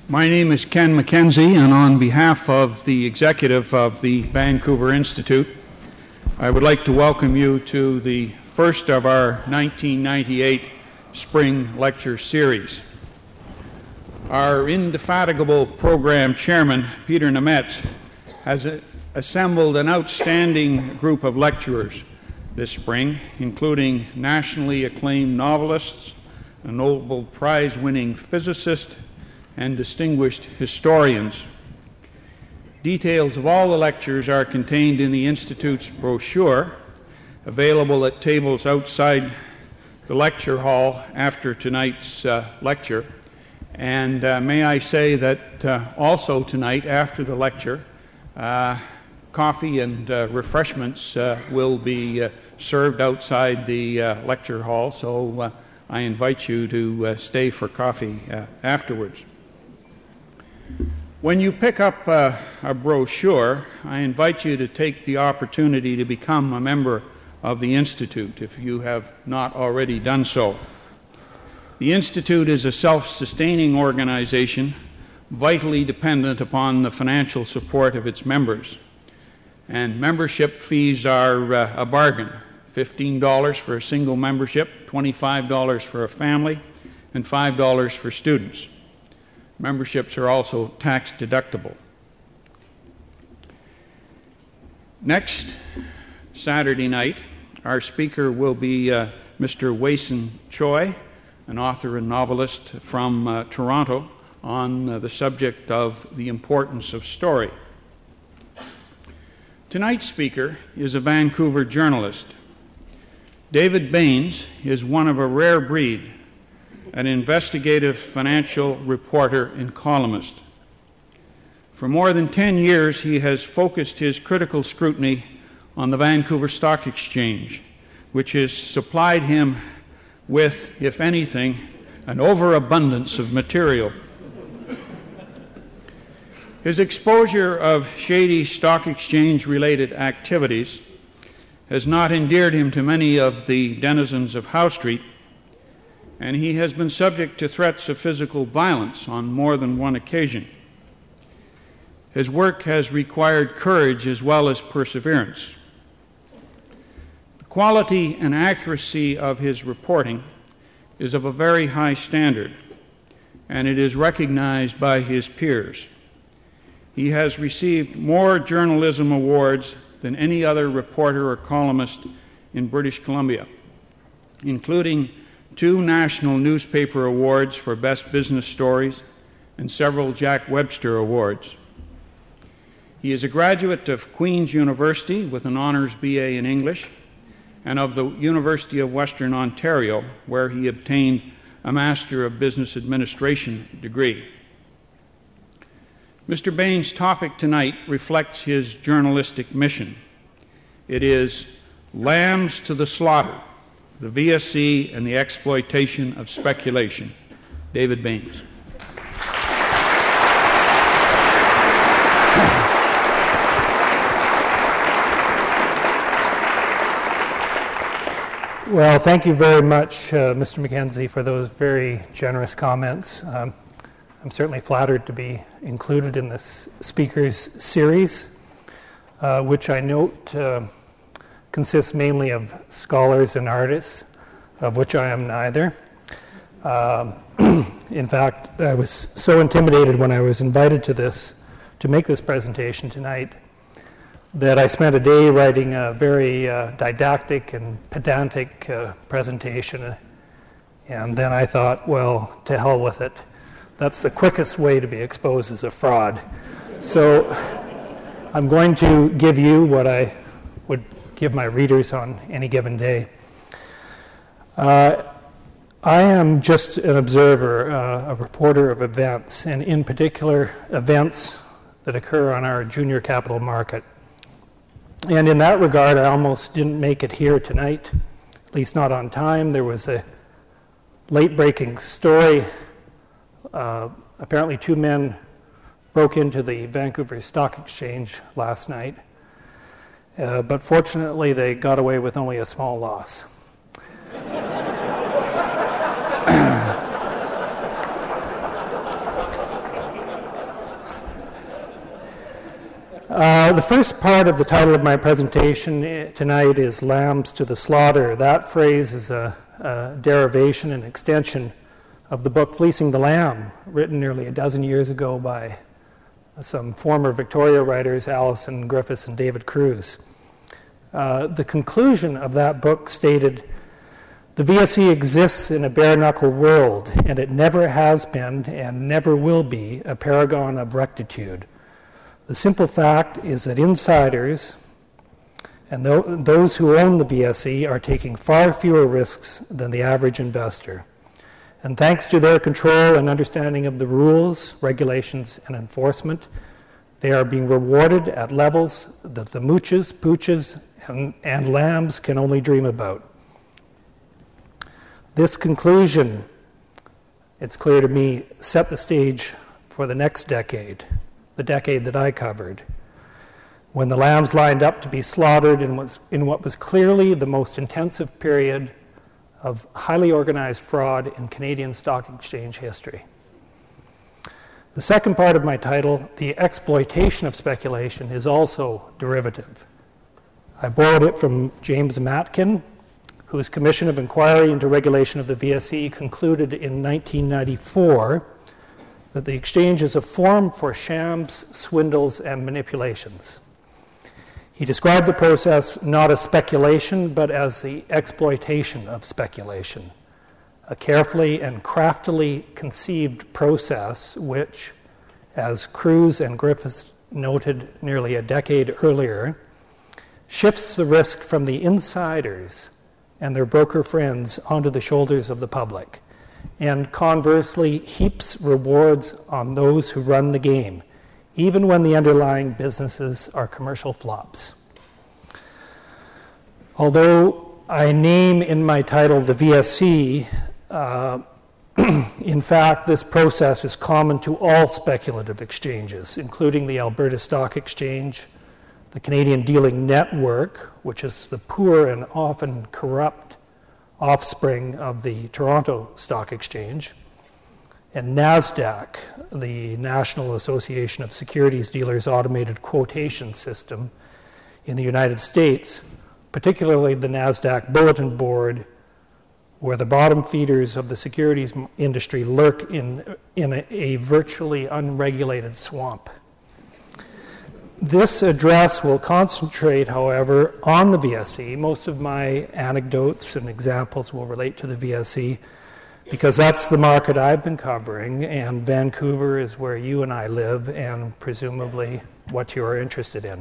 My name is Ken McKenzie, and on behalf of the executive of the Vancouver Institute, I would like to welcome you to the first of our 1998 Spring Lecture Series. Our indefatigable program chairman, Peter Nemetz, has assembled an outstanding group of lecturers this spring, including nationally acclaimed novelists, a Nobel Prize-winning physicist, and distinguished historians. Details of all the lectures are contained in the Institute's brochure, available at tables outside the lecture hall after tonight's lecture. And may I say that also tonight, after the lecture, coffee and refreshments will be served outside the lecture hall, so I invite you to stay for coffee afterwards. When you pick up a brochure, I invite you to take the opportunity to become a member of the Institute if you have not already done so. The Institute is a self-sustaining organization vitally dependent upon the financial support of its members. And membership fees are a bargain, $15 for a single membership, $25 for a family, and $5 for students. Memberships are also tax deductible. Next Saturday night, our speaker will be Mr. Wei-Sun Choi, an author and novelist from Toronto, on the subject of the importance of story. Tonight's speaker is a Vancouver journalist. David Baines is one of a rare breed, an investigative financial reporter and columnist. For more than 10 years, he has focused his critical scrutiny on the Vancouver Stock Exchange, which has supplied him with, if anything, an overabundance of material. His exposure of shady stock exchange-related activities has not endeared him to many of the denizens of Howe Street, and he has been subject to threats of physical violence on more than one occasion. His work has required courage as well as perseverance. The quality and accuracy of his reporting is of a very high standard, and it is recognized by his peers. He has received more journalism awards than any other reporter or columnist in British Columbia, including 2 National Newspaper Awards for Best Business Stories and several Jack Webster Awards. He is a graduate of Queen's University with an honors BA in English and of the University of Western Ontario, where he obtained a Master of Business Administration degree. Mr. Baines' topic tonight reflects his journalistic mission. It is Lambs to the Slaughter, the VSC and the Exploitation of Speculation. David Baines. Well, thank you very much, Mr. McKenzie, for those very generous comments. I'm certainly flattered to be included in this speakers series, which I note consists mainly of scholars and artists, of which I am neither. In fact, I was so intimidated when I was invited to make this presentation tonight, that I spent a day writing a very didactic and pedantic presentation, and then I thought, well, to hell with it. That's the quickest way to be exposed as a fraud. So I'm going to give you what I would give my readers on any given day. I am just an observer, a reporter of events, and in particular events that occur on our junior capital market. And in that regard, I almost didn't make it here tonight, at least not on time. There was a late-breaking story. Apparently 2 men broke into the Vancouver Stock Exchange last night, but fortunately they got away with only a small loss. The first part of the title of my presentation tonight is Lambs to the Slaughter. That phrase is a derivation and extension of the book Fleecing the Lamb, written nearly a dozen years ago by some former Victoria writers, Alison Griffiths and David Cruz. The conclusion of that book stated, "The VSE exists in a bare-knuckle world, and it never has been and never will be a paragon of rectitude. The simple fact is that insiders and those who own the VSE are taking far fewer risks than the average investor. And thanks to their control and understanding of the rules, regulations, and enforcement, they are being rewarded at levels that the mooches, pooches, and lambs can only dream about." This conclusion, it's clear to me, set the stage for the next decade, the decade that I covered, when the lambs lined up to be slaughtered in what was clearly the most intensive period of highly organized fraud in Canadian stock exchange history. The second part of my title, The Exploitation of Speculation, is also derivative. I borrowed it from James Matkin, whose Commission of Inquiry into Regulation of the VSE concluded in 1994 that the exchange is a forum for shams, swindles, and manipulations. He described the process not as speculation, but as the exploitation of speculation, a carefully and craftily conceived process which, as Cruz and Griffiths noted nearly a decade earlier, shifts the risk from the insiders and their broker friends onto the shoulders of the public, and conversely heaps rewards on those who run the game, even when the underlying businesses are commercial flops. Although I name in my title the VSE, in fact, this process is common to all speculative exchanges, including the Alberta Stock Exchange, the Canadian Dealing Network, which is the poor and often corrupt offspring of the Toronto Stock Exchange, and NASDAQ, the National Association of Securities Dealers Automated Quotation System in the United States, particularly the NASDAQ Bulletin Board, where the bottom feeders of the securities industry lurk in a virtually unregulated swamp. This address will concentrate, however, on the VSE. Most of my anecdotes and examples will relate to the VSE because that's the market I've been covering, and Vancouver is where you and I live, and presumably what you are interested in.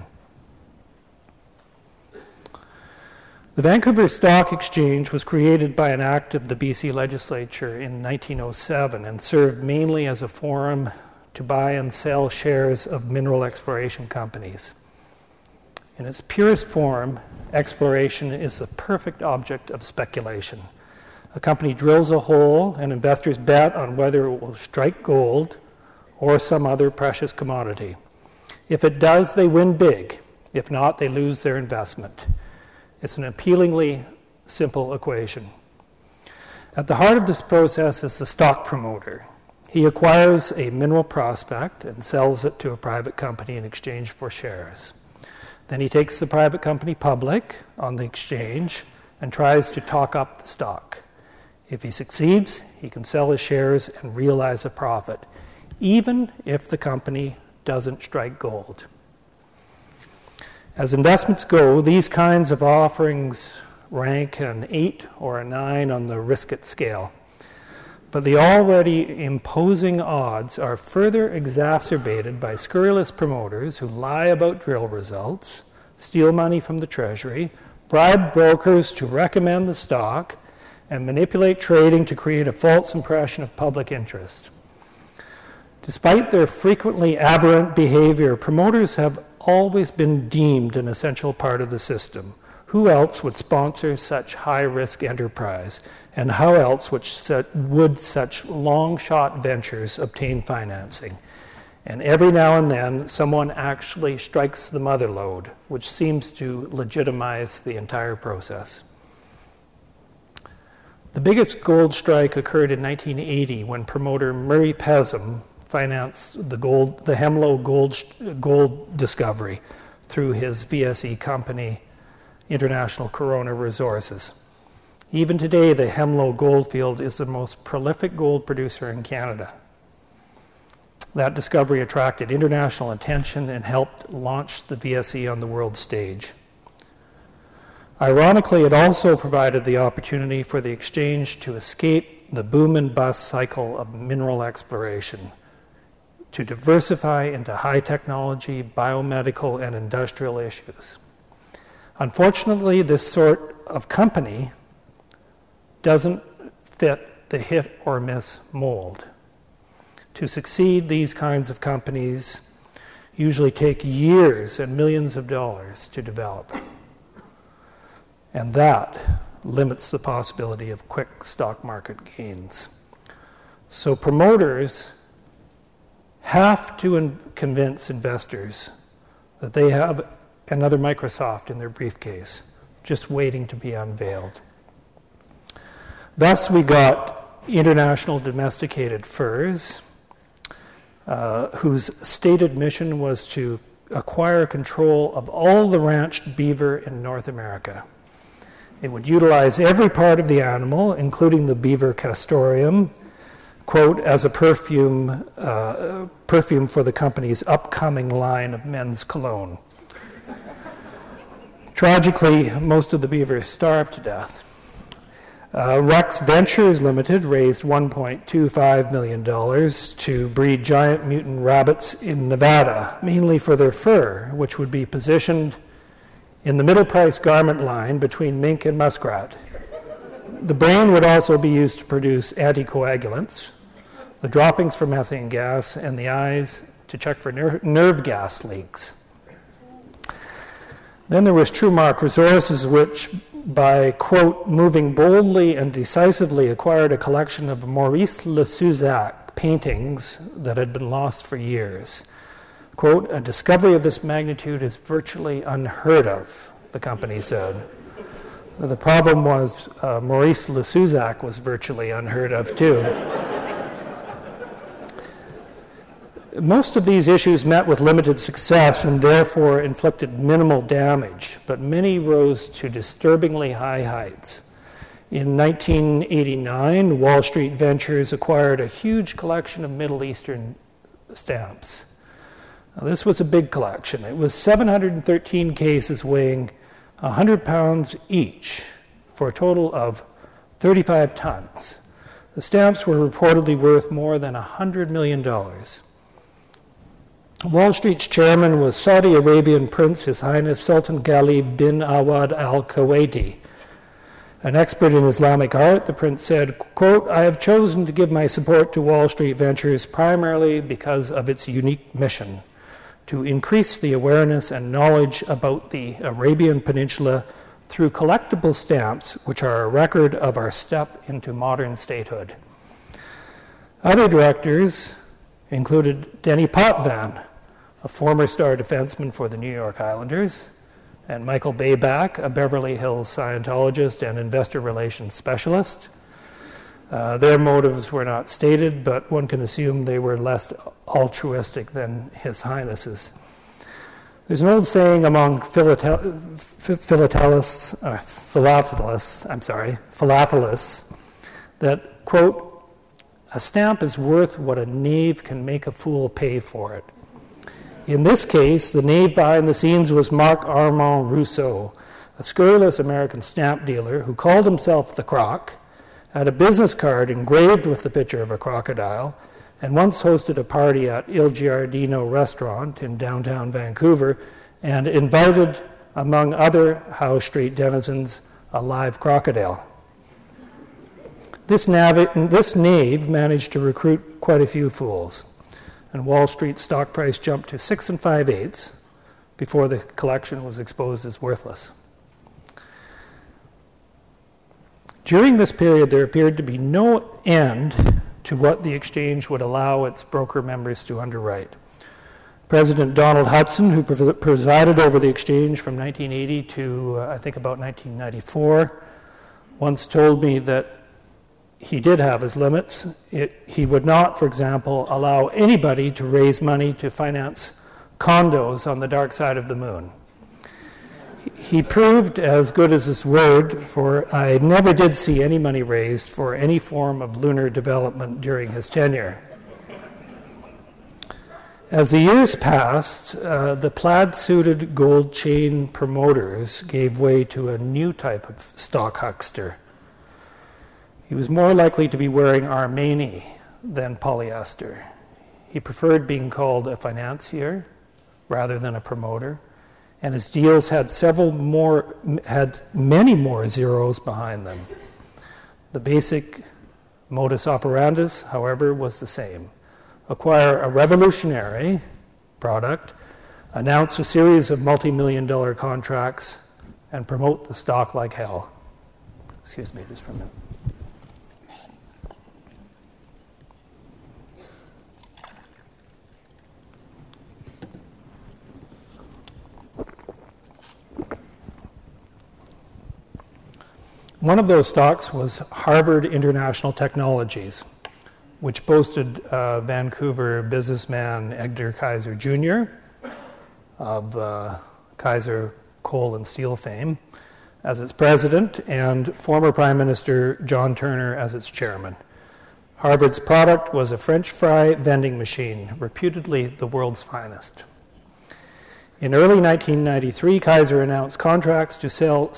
The Vancouver Stock Exchange was created by an act of the BC Legislature in 1907 and served mainly as a forum to buy and sell shares of mineral exploration companies. In its purest form, exploration is the perfect object of speculation. A company drills a hole and investors bet on whether it will strike gold or some other precious commodity. If it does, they win big. If not, they lose their investment. It's an appealingly simple equation. At the heart of this process is the stock promoter. He acquires a mineral prospect and sells it to a private company in exchange for shares. Then he takes the private company public on the exchange and tries to talk up the stock. If he succeeds, he can sell his shares and realize a profit, even if the company doesn't strike gold. As investments go, these kinds of offerings rank an 8 or a 9 on the risk-it scale. But the already imposing odds are further exacerbated by scurrilous promoters who lie about drill results, steal money from the Treasury, bribe brokers to recommend the stock, and manipulate trading to create a false impression of public interest. Despite their frequently aberrant behavior, promoters have always been deemed an essential part of the system. Who else would sponsor such high-risk enterprise? And how else would such long-shot ventures obtain financing? And every now and then, someone actually strikes the mother lode, which seems to legitimize the entire process. The biggest gold strike occurred in 1980 when promoter Murray Pesum financed the Hemlo gold discovery through his VSE company, International Corona Resources. Even today, the Hemlo goldfield is the most prolific gold producer in Canada. That discovery attracted international attention and helped launch the VSE on the world stage. Ironically, it also provided the opportunity for the exchange to escape the boom and bust cycle of mineral exploration, to diversify into high technology, biomedical, and industrial issues. Unfortunately, this sort of company doesn't fit the hit or miss mold. To succeed, these kinds of companies usually take years and millions of dollars to develop. And that limits the possibility of quick stock market gains. So promoters have to convince investors that they have another Microsoft in their briefcase, just waiting to be unveiled. Thus, we got International Domesticated Furs, whose stated mission was to acquire control of all the ranched beaver in North America. It would utilize every part of the animal, including the beaver castoreum, quote, as a perfume for the company's upcoming line of men's cologne. Tragically, most of the beavers starved to death. Rex Ventures Limited raised $1.25 million to breed giant mutant rabbits in Nevada, mainly for their fur, which would be positioned in the middle price garment line between mink and muskrat. The brain would also be used to produce anticoagulants, the droppings for methane gas, and the eyes to check for nerve gas leaks. Then there was Trumark Resources, which, by, quote, moving boldly and decisively, acquired a collection of Maurice Lesauzac paintings that had been lost for years. Quote, a discovery of this magnitude is virtually unheard of, the company said. The problem was Maurice Lesauzac was virtually unheard of, too. Most of these issues met with limited success and therefore inflicted minimal damage, but many rose to disturbingly high heights. In 1989, Wall Street Ventures acquired a huge collection of Middle Eastern stamps. Now, this was a big collection. It was 713 cases weighing 100 pounds each for a total of 35 tons. The stamps were reportedly worth more than $100 million. Wall Street's chairman was Saudi Arabian Prince His Highness Sultan Ghalib bin Awad Al Kuwaiti. An expert in Islamic art, the prince said, quote, I have chosen to give my support to Wall Street Ventures primarily because of its unique mission to increase the awareness and knowledge about the Arabian Peninsula through collectible stamps, which are a record of our step into modern statehood. Other directors included Denny Potvin, a former star defenseman for the New York Islanders, and Michael Bayback, a Beverly Hills Scientologist and investor relations specialist. Their motives were not stated, but one can assume they were less altruistic than His Highness's. There's an old saying among philatelists that, quote, a stamp is worth what a knave can make a fool pay for it. In this case, the knave behind the scenes was Marc Armand Rousseau, a scurrilous American stamp dealer who called himself the Croc, had a business card engraved with the picture of a crocodile, and once hosted a party at Il Giardino restaurant in downtown Vancouver and invited, among other Howe Street denizens, a live crocodile. This knave managed to recruit quite a few fools, and Wall Street's stock price jumped to 6 5/8 before the collection was exposed as worthless. During this period, there appeared to be no end to what the exchange would allow its broker members to underwrite. President Donald Hudson, who presided over the exchange from 1980 to, I think, about 1994, once told me that he did have his limits. He would not, for example, allow anybody to raise money to finance condos on the dark side of the moon. He proved as good as his word, for I never did see any money raised for any form of lunar development during his tenure. As the years passed, the plaid-suited gold chain promoters gave way to a new type of stock huckster. He was more likely to be wearing Armani than polyester. He preferred being called a financier rather than a promoter, and his deals had many more zeros behind them. The basic modus operandus, however, was the same. Acquire a revolutionary product, announce a series of multi-million-dollar contracts, and promote the stock like hell. Excuse me just for a minute. One of those stocks was Harvard International Technologies, which boasted Vancouver businessman Edgar Kaiser Jr. of Kaiser Coal and Steel fame as its president and former Prime Minister John Turner as its chairman. Harvard's product was a French fry vending machine, reputedly the world's finest. In early 1993, Kaiser announced contracts to sell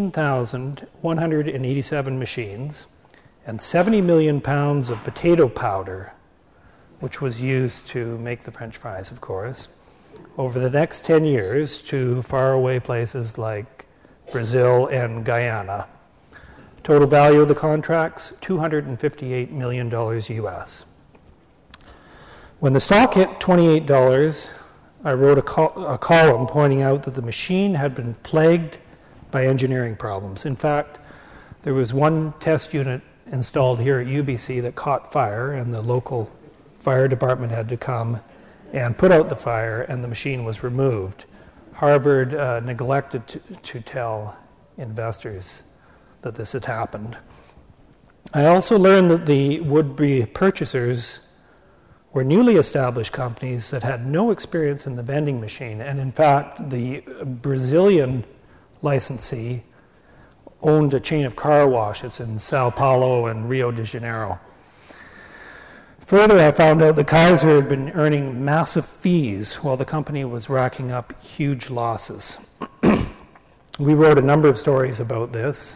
16,187 machines and 70 million pounds of potato powder, which was used to make the French fries, of course, over the next 10 years to faraway places like Brazil and Guyana. Total value of the contracts, $258 million US. When the stock hit $28, I wrote a column pointing out that the machine had been plagued by engineering problems. In fact, there was one test unit installed here at UBC that caught fire, and the local fire department had to come and put out the fire, and the machine was removed. Harvard neglected to tell investors that this had happened. I also learned that the would-be purchasers were newly established companies that had no experience in the vending machine, and in fact, the Brazilian licensee owned a chain of car washes in Sao Paulo and Rio de Janeiro. Further, I found out that Kaiser had been earning massive fees while the company was racking up huge losses. We wrote a number of stories about this,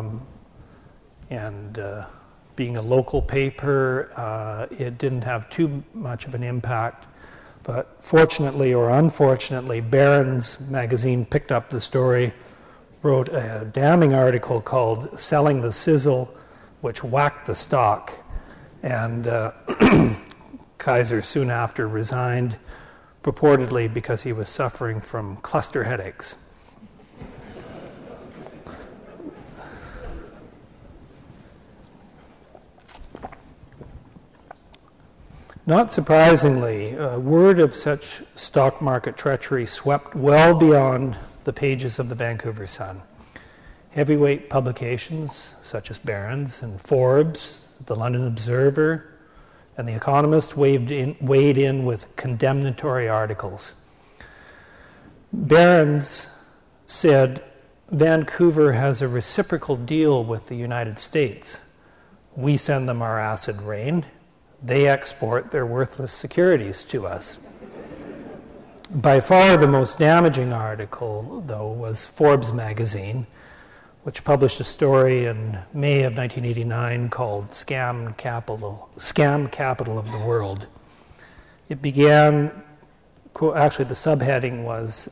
and being a local paper, it didn't have too much of an impact. But fortunately or unfortunately, Barron's magazine picked up the story, wrote a damning article called Selling the Sizzle, which whacked the stock. And Kaiser soon after resigned, purportedly because he was suffering from cluster headaches. Not surprisingly, word of such stock market treachery swept well beyond the pages of the Vancouver Sun. Heavyweight publications such as Barron's and Forbes, the London Observer, and The Economist weighed in with condemnatory articles. Barron's said, Vancouver has a reciprocal deal with the United States. We send them our acid rain. They export their worthless securities to us. By far the most damaging article, though, was Forbes magazine, which published a story in May of 1989 called Scam Capital of the World. It began, actually the subheading was,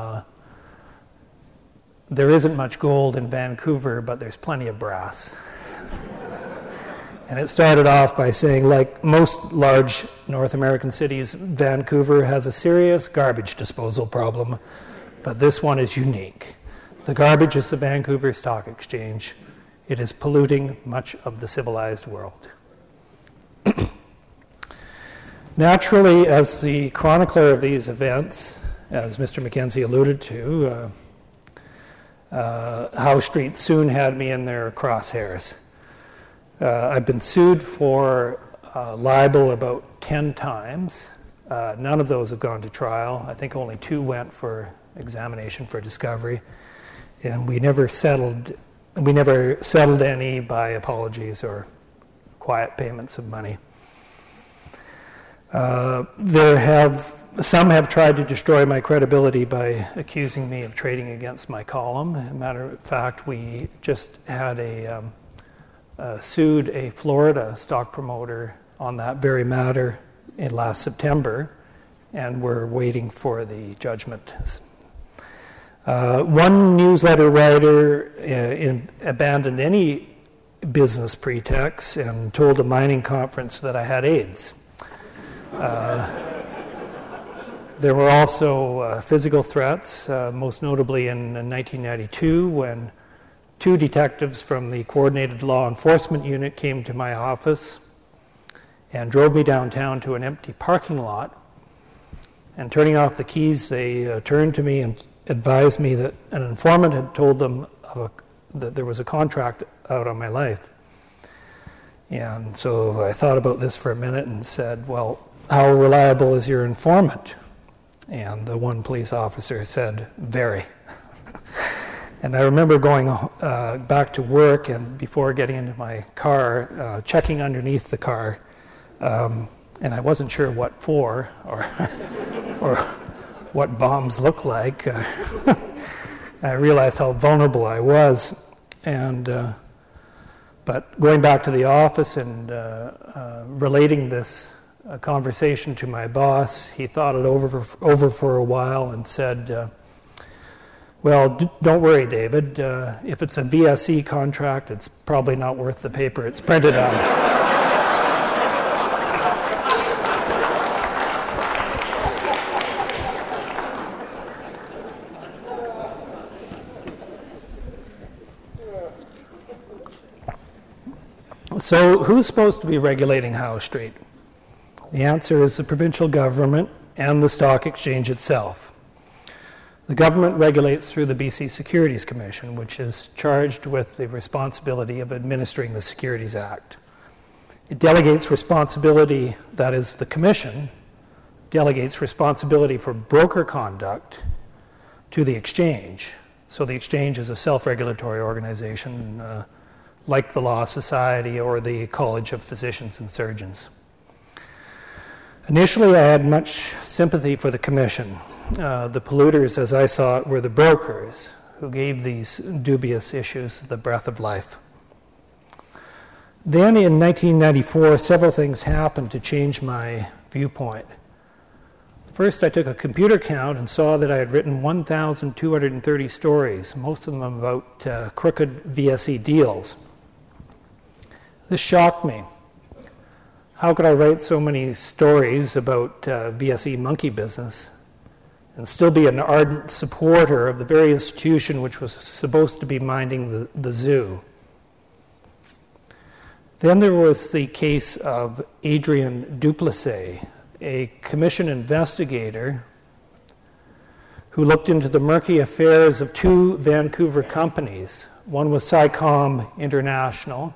there isn't much gold in Vancouver, but there's plenty of brass. And it started off by saying, like most large North American cities, Vancouver has a serious garbage disposal problem, but this one is unique. The garbage is the Vancouver Stock Exchange. It is polluting much of the civilized world. Naturally, as the chronicler of these events, as Mr. Mackenzie alluded to, Howe Street soon had me in their crosshairs. I've been sued for libel about 10 times. None of those have gone to trial. I think only 2 went for examination for discovery. And we never settled any by apologies or quiet payments of money. Some have tried to destroy my credibility by accusing me of trading against my column. As a matter of fact, we just had sued a Florida stock promoter on that very matter in last September, and we're waiting for the judgment. One newsletter writer abandoned any business pretext and told a mining conference that I had AIDS. There were also physical threats, most notably in 1992 when 2 detectives from the Coordinated Law Enforcement Unit came to my office and drove me downtown to an empty parking lot. And turning off the keys, they turned to me and advised me that an informant had told them that there was a contract out on my life. And so I thought about this for a minute and said, well, how reliable is your informant? And the one police officer said, very. And I remember going back to work, and before getting into my car, checking underneath the car, and I wasn't sure what for or what bombs look like. I realized how vulnerable I was, and but going back to the office and relating this conversation to my boss, he thought it over for a while and said, well, don't worry, David. If it's a VSE contract, it's probably not worth the paper it's printed on. So who's supposed to be regulating Howe Street? The answer is the provincial government and the stock exchange itself. The government regulates through the BC Securities Commission, which is charged with the responsibility of administering the Securities Act. It delegates responsibility, that is, the Commission delegates responsibility for broker conduct to the exchange. So the exchange is a self-regulatory organization like the Law Society or the College of Physicians and Surgeons. Initially, I had much sympathy for the Commission. The polluters, as I saw it, were the brokers who gave these dubious issues the breath of life. Then in 1994, several things happened to change my viewpoint. First, I took a computer count and saw that I had written 1,230 stories, most of them about crooked VSE deals. This shocked me. How could I write so many stories about VSE monkey business and still be an ardent supporter of the very institution which was supposed to be minding the zoo? Then there was the case of Adrian Duplessis, a commission investigator who looked into the murky affairs of 2 Vancouver companies. One was SciComm International.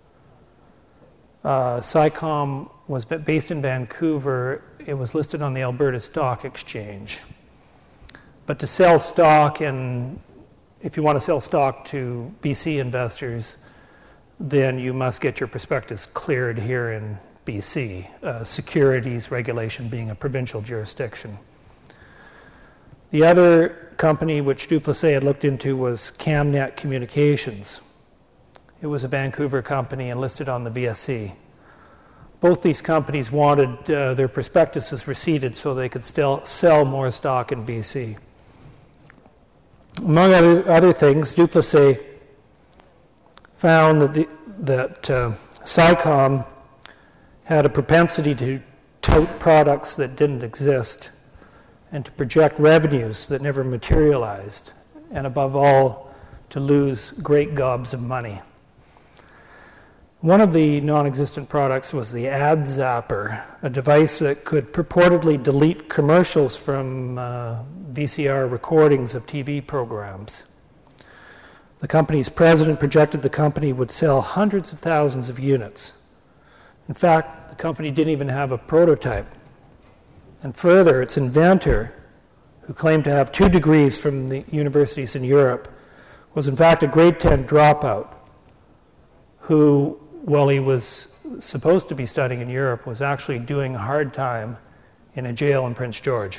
SciComm was based in Vancouver. It was listed on the Alberta Stock Exchange. But to sell stock, and if you want to sell stock to BC investors, then you must get your prospectus cleared here in BC, securities regulation being a provincial jurisdiction. The other company which Duplessis had looked into was Camnet Communications. It was a Vancouver company and listed on the VSE. Both these companies wanted their prospectuses receipted so they could still sell more stock in BC. Among other things, Duplessis found that SciComm had a propensity to tout products that didn't exist and to project revenues that never materialized, and above all, to lose great gobs of money. One of the non-existent products was the Ad Zapper, a device that could purportedly delete commercials from VCR recordings of TV programs. The company's president projected the company would sell hundreds of thousands of units. In fact, the company didn't even have a prototype. And further, its inventor, who claimed to have 2 degrees from the universities in Europe, was in fact a grade 10 dropout who, while he was supposed to be studying in Europe, was actually doing a hard time in a jail in Prince George.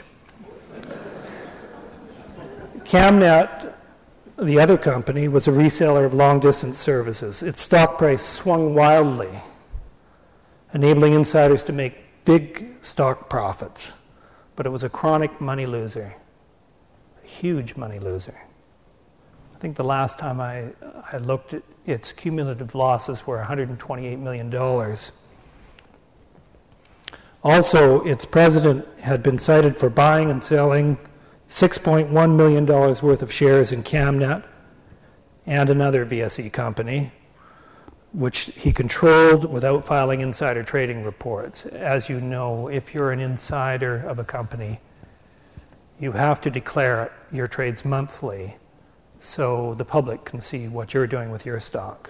Camnet, the other company, was a reseller of long-distance services. Its stock price swung wildly, enabling insiders to make big stock profits. But it was a chronic money loser, a huge money loser. I think the last time I looked at its cumulative losses were $128 million. Also, its president had been cited for buying and selling $6.1 million worth of shares in Camnet and another VSE company, which he controlled without filing insider trading reports. As you know, if you're an insider of a company, you have to declare your trades monthly so the public can see what you're doing with your stock.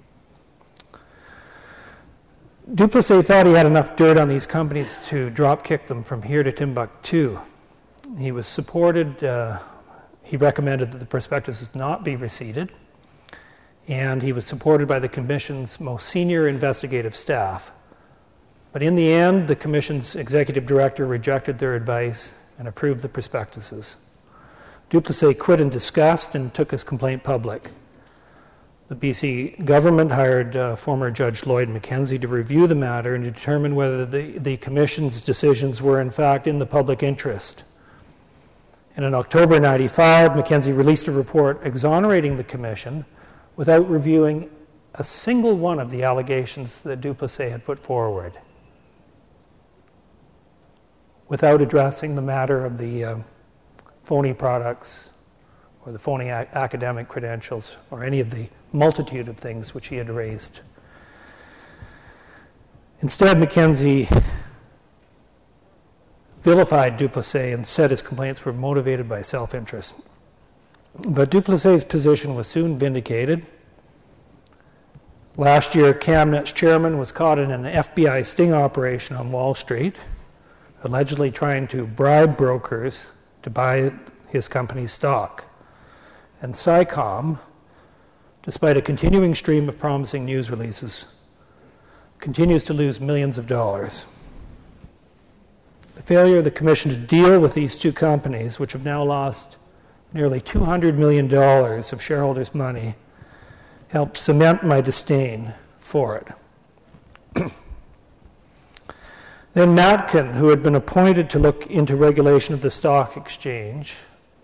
Duplessis thought he had enough dirt on these companies to drop kick them from here to Timbuktu. He was supported, he recommended that the prospectuses not be receipted, and he was supported by the Commission's most senior investigative staff. But in the end, the Commission's executive director rejected their advice and approved the prospectuses. Duplessis quit in disgust and took his complaint public. The BC government hired former Judge Lloyd Mackenzie to review the matter and determine whether the Commission's decisions were in fact in the public interest. And in October 1995, Mackenzie released a report exonerating the Commission without reviewing a single one of the allegations that Duplessis had put forward, without addressing the matter of the phony products or the phony academic credentials or any of the multitude of things which he had raised. Instead, Mackenzie vilified Duplessis and said his complaints were motivated by self-interest. But Duplessis' position was soon vindicated. Last year, Camnet's chairman was caught in an FBI sting operation on Wall Street, allegedly trying to bribe brokers to buy his company's stock. And SciComm, despite a continuing stream of promising news releases, continues to lose millions of dollars. The failure of the Commission to deal with these 2 companies, which have now lost nearly $200 million of shareholders' money, helped cement my disdain for it. Then Matkin, who had been appointed to look into regulation of the stock exchange,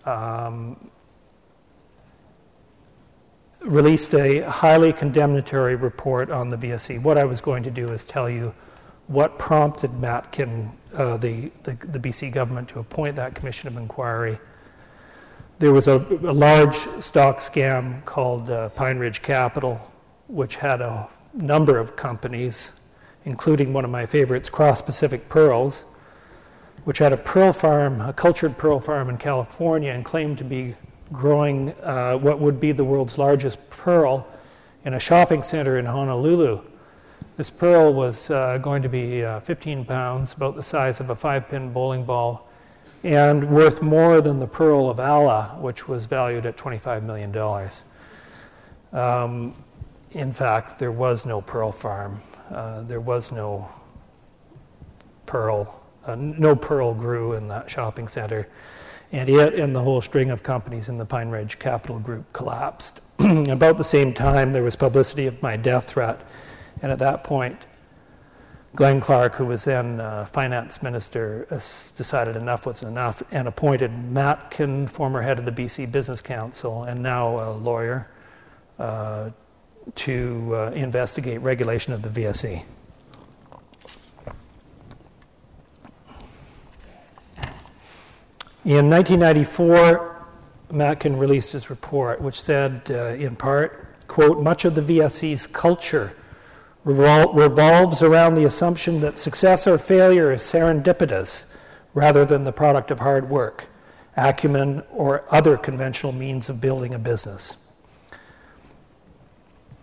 released a highly condemnatory report on the VSE. What I was going to do is tell you what prompted Matkin, the BC government, to appoint that commission of inquiry. There was a large stock scam called Pine Ridge Capital, which had a number of companies, including one of my favorites, Cross Pacific Pearls, which had a pearl farm, a cultured pearl farm in California, and claimed to be growing what would be the world's largest pearl in a shopping center in Honolulu. This pearl was going to be 15 pounds, about the size of a 5-pin bowling ball, and worth more than the Pearl of Allah, which was valued at $25 million. In fact, there was no pearl farm. There was no pearl. No pearl grew in that shopping center. And it and the whole string of companies in the Pine Ridge Capital Group collapsed. About the same time, there was publicity of my death threat. And at that point, Glenn Clark, who was then finance minister, decided enough was enough and appointed Matkin, former head of the BC Business Council and now a lawyer, to investigate regulation of the VSE. In 1994, Matkin released his report, which said, in part, quote, "Much of the VSE's culture revolves around the assumption that success or failure is serendipitous rather than the product of hard work, acumen, or other conventional means of building a business.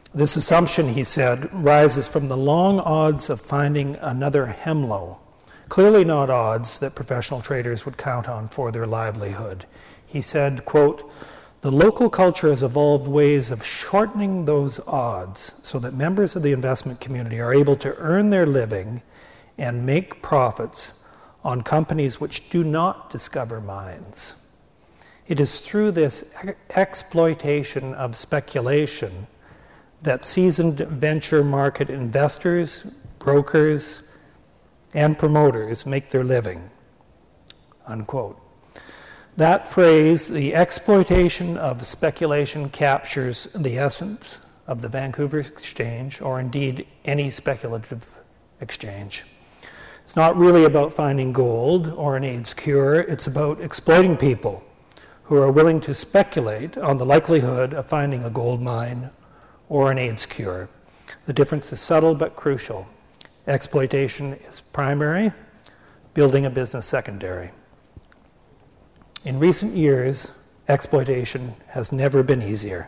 This assumption, he said, rises from the long odds of finding another Hemlo, clearly not odds that professional traders would count on for their livelihood. He said, quote, "The local culture has evolved ways of shortening those odds so that members of the investment community are able to earn their living and make profits on companies which do not discover mines. It is through this exploitation of speculation that seasoned venture market investors, brokers, and promoters make their living," unquote. That phrase, the exploitation of speculation, captures the essence of the Vancouver Exchange, or indeed any speculative exchange. It's not really about finding gold or an AIDS cure, it's about exploiting people who are willing to speculate on the likelihood of finding a gold mine or an AIDS cure. The difference is subtle but crucial. Exploitation is primary, building a business secondary. In recent years, exploitation has never been easier.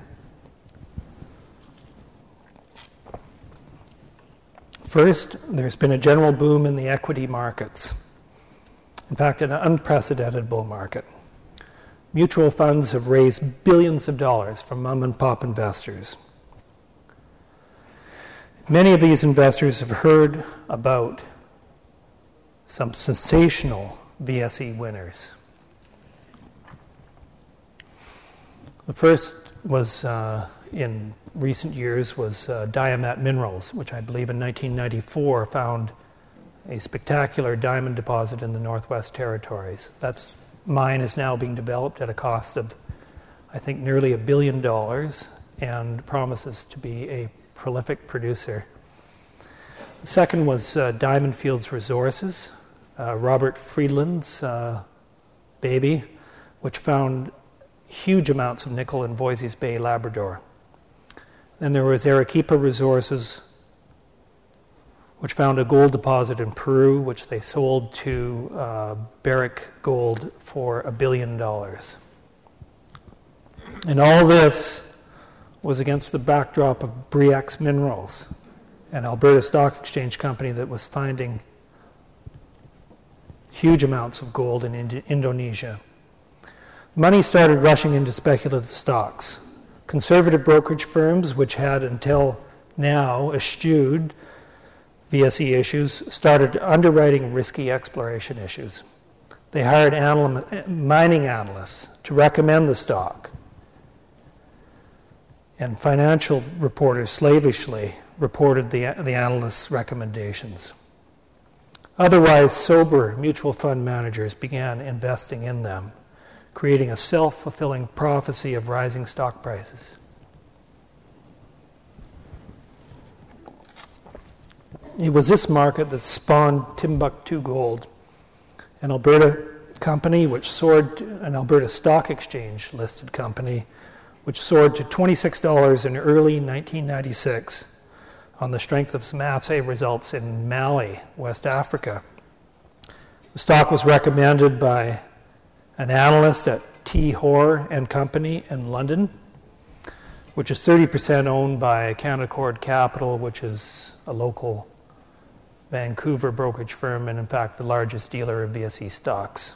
First, there's been a general boom in the equity markets. In fact, an unprecedented bull market. Mutual funds have raised billions of dollars from mom-and-pop investors. Many of these investors have heard about some sensational VSE winners. The first was, in recent years, was Diamat Minerals, which I believe in 1994 found a spectacular diamond deposit in the Northwest Territories. That mine is now being developed at a cost of, I think, nearly $1 billion and promises to be a prolific producer. The second was Diamond Fields Resources, Robert Friedland's baby, which found huge amounts of nickel in Voisey's Bay, Labrador. Then there was Arequipa Resources, which found a gold deposit in Peru, which they sold to Barrick Gold for $1 billion. And all this was against the backdrop of Bre-X Minerals, an Alberta Stock Exchange company that was finding huge amounts of gold in Indonesia. Money started rushing into speculative stocks. Conservative brokerage firms, which had until now eschewed VSE issues, started underwriting risky exploration issues. They hired mining analysts to recommend the stock, and financial reporters slavishly reported the analysts' recommendations. Otherwise sober mutual fund managers began investing in them, creating a self-fulfilling prophecy of rising stock prices. It was this market that spawned Timbuktu Gold, an Alberta company which soared, an Alberta Stock Exchange listed company, which soared to $26 in early 1996 on the strength of some assay results in Mali, West Africa. The stock was recommended by an analyst at T. Hoare and Company in London, which is 30% owned by Canaccord Capital, which is a local Vancouver brokerage firm and, in fact, the largest dealer of VSE stocks.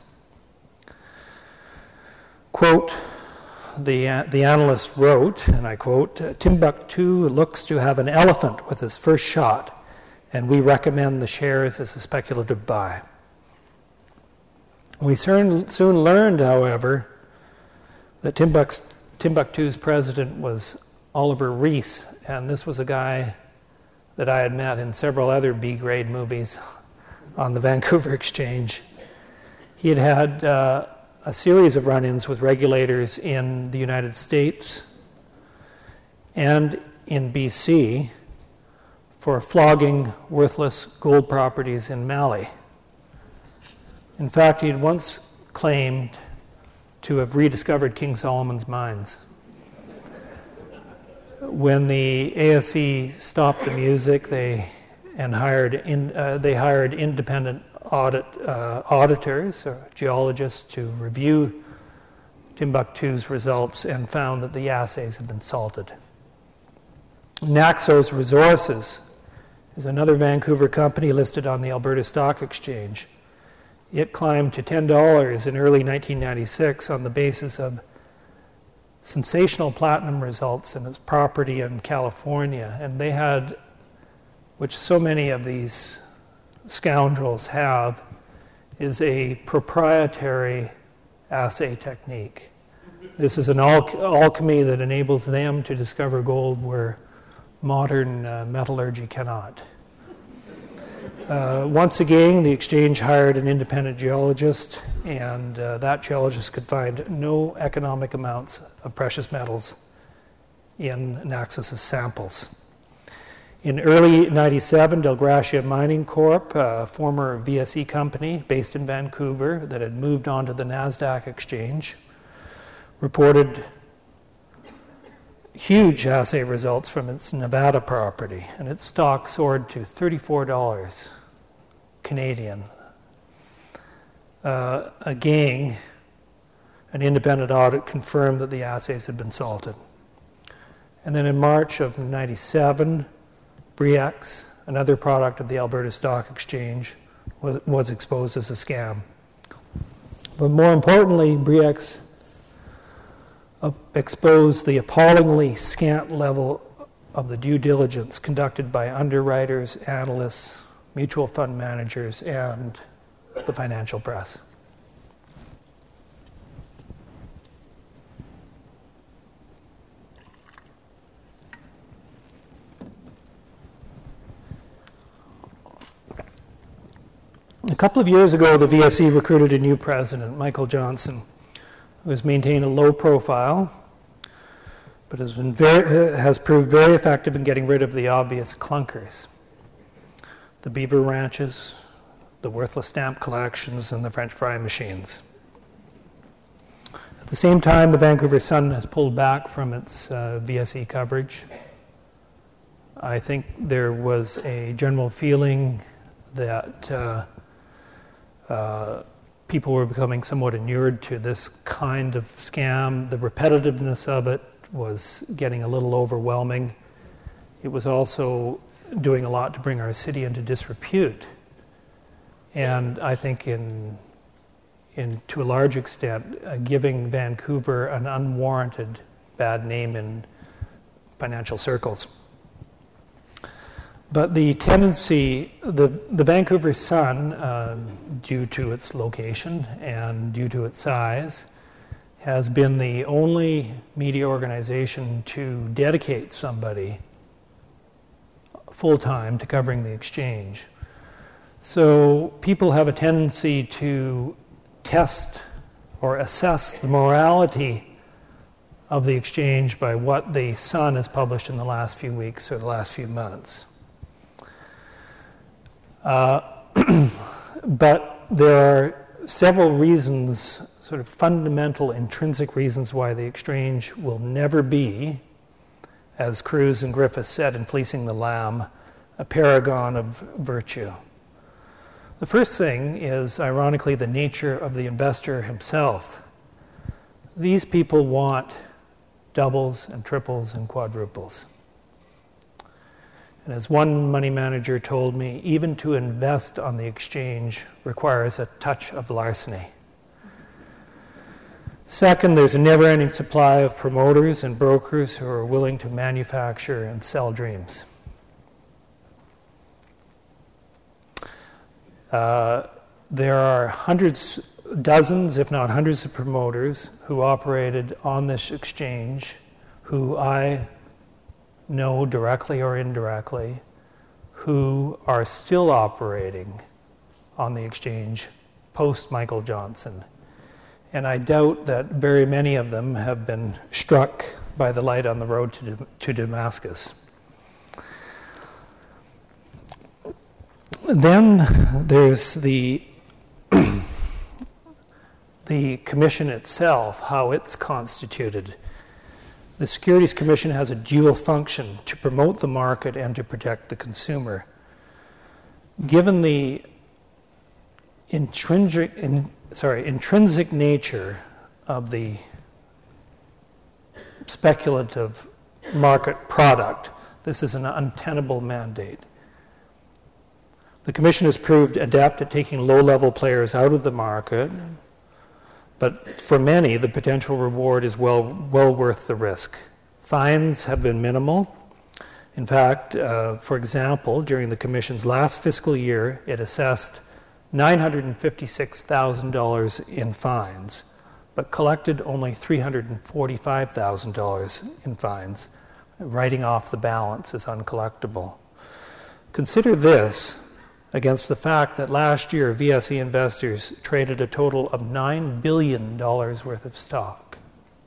Quote, the analyst wrote, and I quote, "Timbuktu looks to have an elephant with his first shot, and we recommend the shares as a speculative buy." We soon learned, however, that Timbuktu's president was Oliver Rees, and this was a guy that I had met in several other B-grade movies on the Vancouver Exchange. He had had a series of run-ins with regulators in the United States and in BC for flogging worthless gold properties in Mali. In fact, he had once claimed to have rediscovered King Solomon's mines. When the ASE stopped the music, they hired independent auditors or geologists to review Timbuktu's results and found that the assays had been salted. Naxos Resources is another Vancouver company listed on the Alberta Stock Exchange. It climbed to $10 in early 1996 on the basis of sensational platinum results in its property in California. And they had, which so many of these scoundrels have, is a proprietary assay technique. This is an alchemy that enables them to discover gold where modern metallurgy cannot. Once again, the exchange hired an independent geologist, and that geologist could find no economic amounts of precious metals in Naxos' samples. In early '97, Delgracia Mining Corp., a former VSE company based in Vancouver that had moved on to the NASDAQ exchange, reported huge assay results from its Nevada property, and its stock soared to $34 Canadian. Again, an independent audit confirmed that the assays had been salted. And then in March of '97, Bre-X, another product of the Alberta Stock Exchange, was exposed as a scam. But more importantly, Bre-X exposed the appallingly scant level of the due diligence conducted by underwriters, analysts, mutual fund managers, and the financial press. A couple of years ago, the VSE recruited a new president, Michael Johnson, who has maintained a low profile, but has proved very effective in getting rid of the obvious clunkers. The beaver ranches, the worthless stamp collections, and the French fry machines. At the same time, the Vancouver Sun has pulled back from its VSE coverage. I think there was a general feeling that people were becoming somewhat inured to this kind of scam. The repetitiveness of it was getting a little overwhelming. It was also doing a lot to bring our city into disrepute. And I think to a large extent, giving Vancouver an unwarranted bad name in financial circles. But the tendency, the Vancouver Sun, due to its location and due to its size, has been the only media organization to dedicate somebody full-time to covering the exchange. So people have a tendency to test or assess the morality of the exchange by what the Sun has published in the last few weeks or the last few months. But there are several reasons, sort of fundamental, intrinsic reasons why the exchange will never be, as Cruz and Griffiths said in Fleecing the Lamb, a paragon of virtue. The first thing is, ironically, the nature of the investor himself. These people want doubles and triples and quadruples. And as one money manager told me, even to invest on the exchange requires a touch of larceny. Second, there's a never-ending supply of promoters and brokers who are willing to manufacture and sell dreams. There are hundreds, dozens, if not hundreds of promoters who operated on this exchange who I know directly or indirectly, who are still operating on the exchange post Michael Johnson. And I doubt that very many of them have been struck by the light on the road to Damascus. Then there's the commission itself, how it's constituted. The Securities Commission has a dual function to promote the market and to protect the consumer. Given the intrinsic nature of the speculative market product, This is an untenable mandate. The Commission has proved adept at taking low-level players out of the market, but for many, the potential reward is well worth the risk. Fines have been minimal. In fact, for example, during the Commission's last fiscal year, it assessed $956,000 in fines, but collected only $345,000 in fines, writing off the balance as uncollectible. Consider this against the fact that last year VSE investors traded a total of $9 billion worth of stock.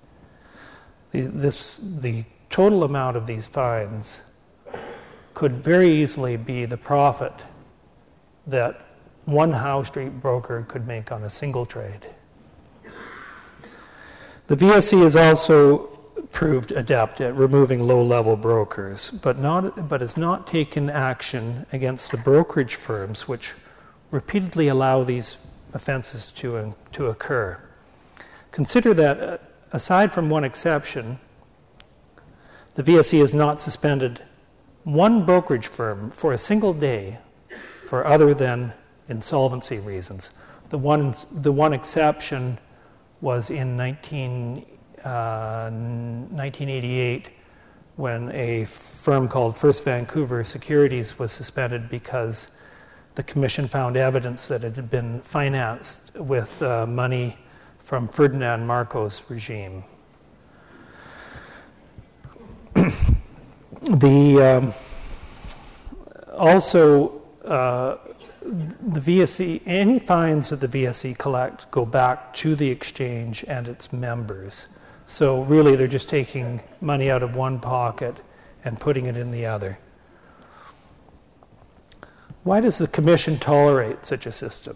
The total amount of these fines could very easily be the profit that one Howe Street broker could make on a single trade. The VSE has also proved adept at removing low-level brokers, but has not taken action against the brokerage firms which repeatedly allow these offenses to occur. Consider that, aside from one exception, the VSE has not suspended one brokerage firm for a single day for other than insolvency reasons. The one exception was in 1988 when a firm called First Vancouver Securities was suspended because the Commission found evidence that it had been financed with money from Ferdinand Marcos' regime. The VSE, any fines that the VSE collect go back to the exchange and its members. So really they're just taking money out of one pocket and putting it in the other. Why does the Commission tolerate such a system?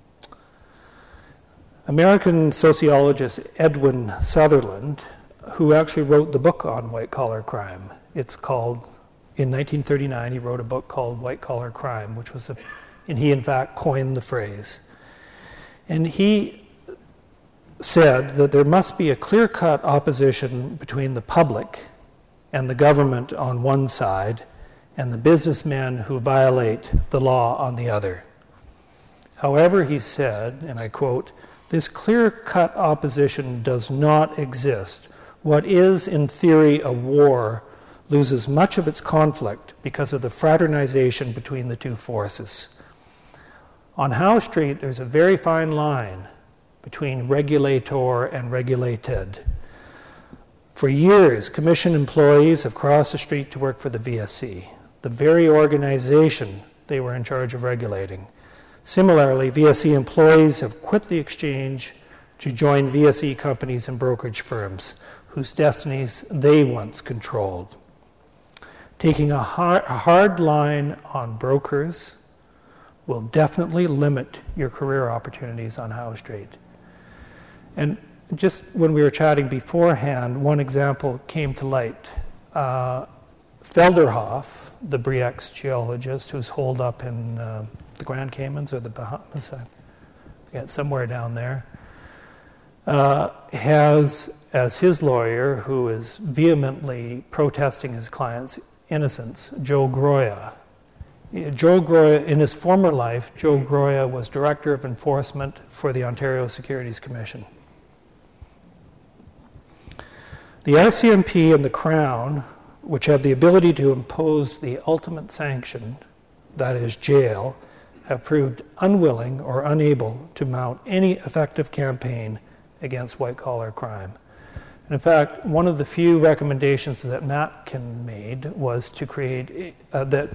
American sociologist Edwin Sutherland, who actually wrote the book on white-collar crime, it's called, in 1939, he wrote a book called White-Collar Crime, which was and he in fact coined the phrase. And he said that there must be a clear-cut opposition between the public and the government on one side and the businessmen who violate the law on the other. However, he said, and I quote, "This clear-cut opposition does not exist. What is, in theory, a war loses much of its conflict because of the fraternization between the two forces. On Howe Street, there's a very fine line between regulator and regulated. For years, Commission employees have crossed the street to work for the VSE, the very organization they were in charge of regulating. Similarly, VSE employees have quit the exchange to join VSE companies and brokerage firms whose destinies they once controlled. Taking a hard line on brokers will definitely limit your career opportunities on Howe Street." And just when we were chatting beforehand, one example came to light. Felderhoff, the Bre-X geologist who's holed up in the Grand Caymans or the Bahamas, I forget, somewhere down there, has as his lawyer, who is vehemently protesting his client's innocence, Joe Groya. Joe Groya, in his former life, Joe Groya was Director of Enforcement for the Ontario Securities Commission. The RCMP and the Crown, which have the ability to impose the ultimate sanction, that is jail, have proved unwilling or unable to mount any effective campaign against white-collar crime. And in fact, one of the few recommendations that Matkin made was to create, that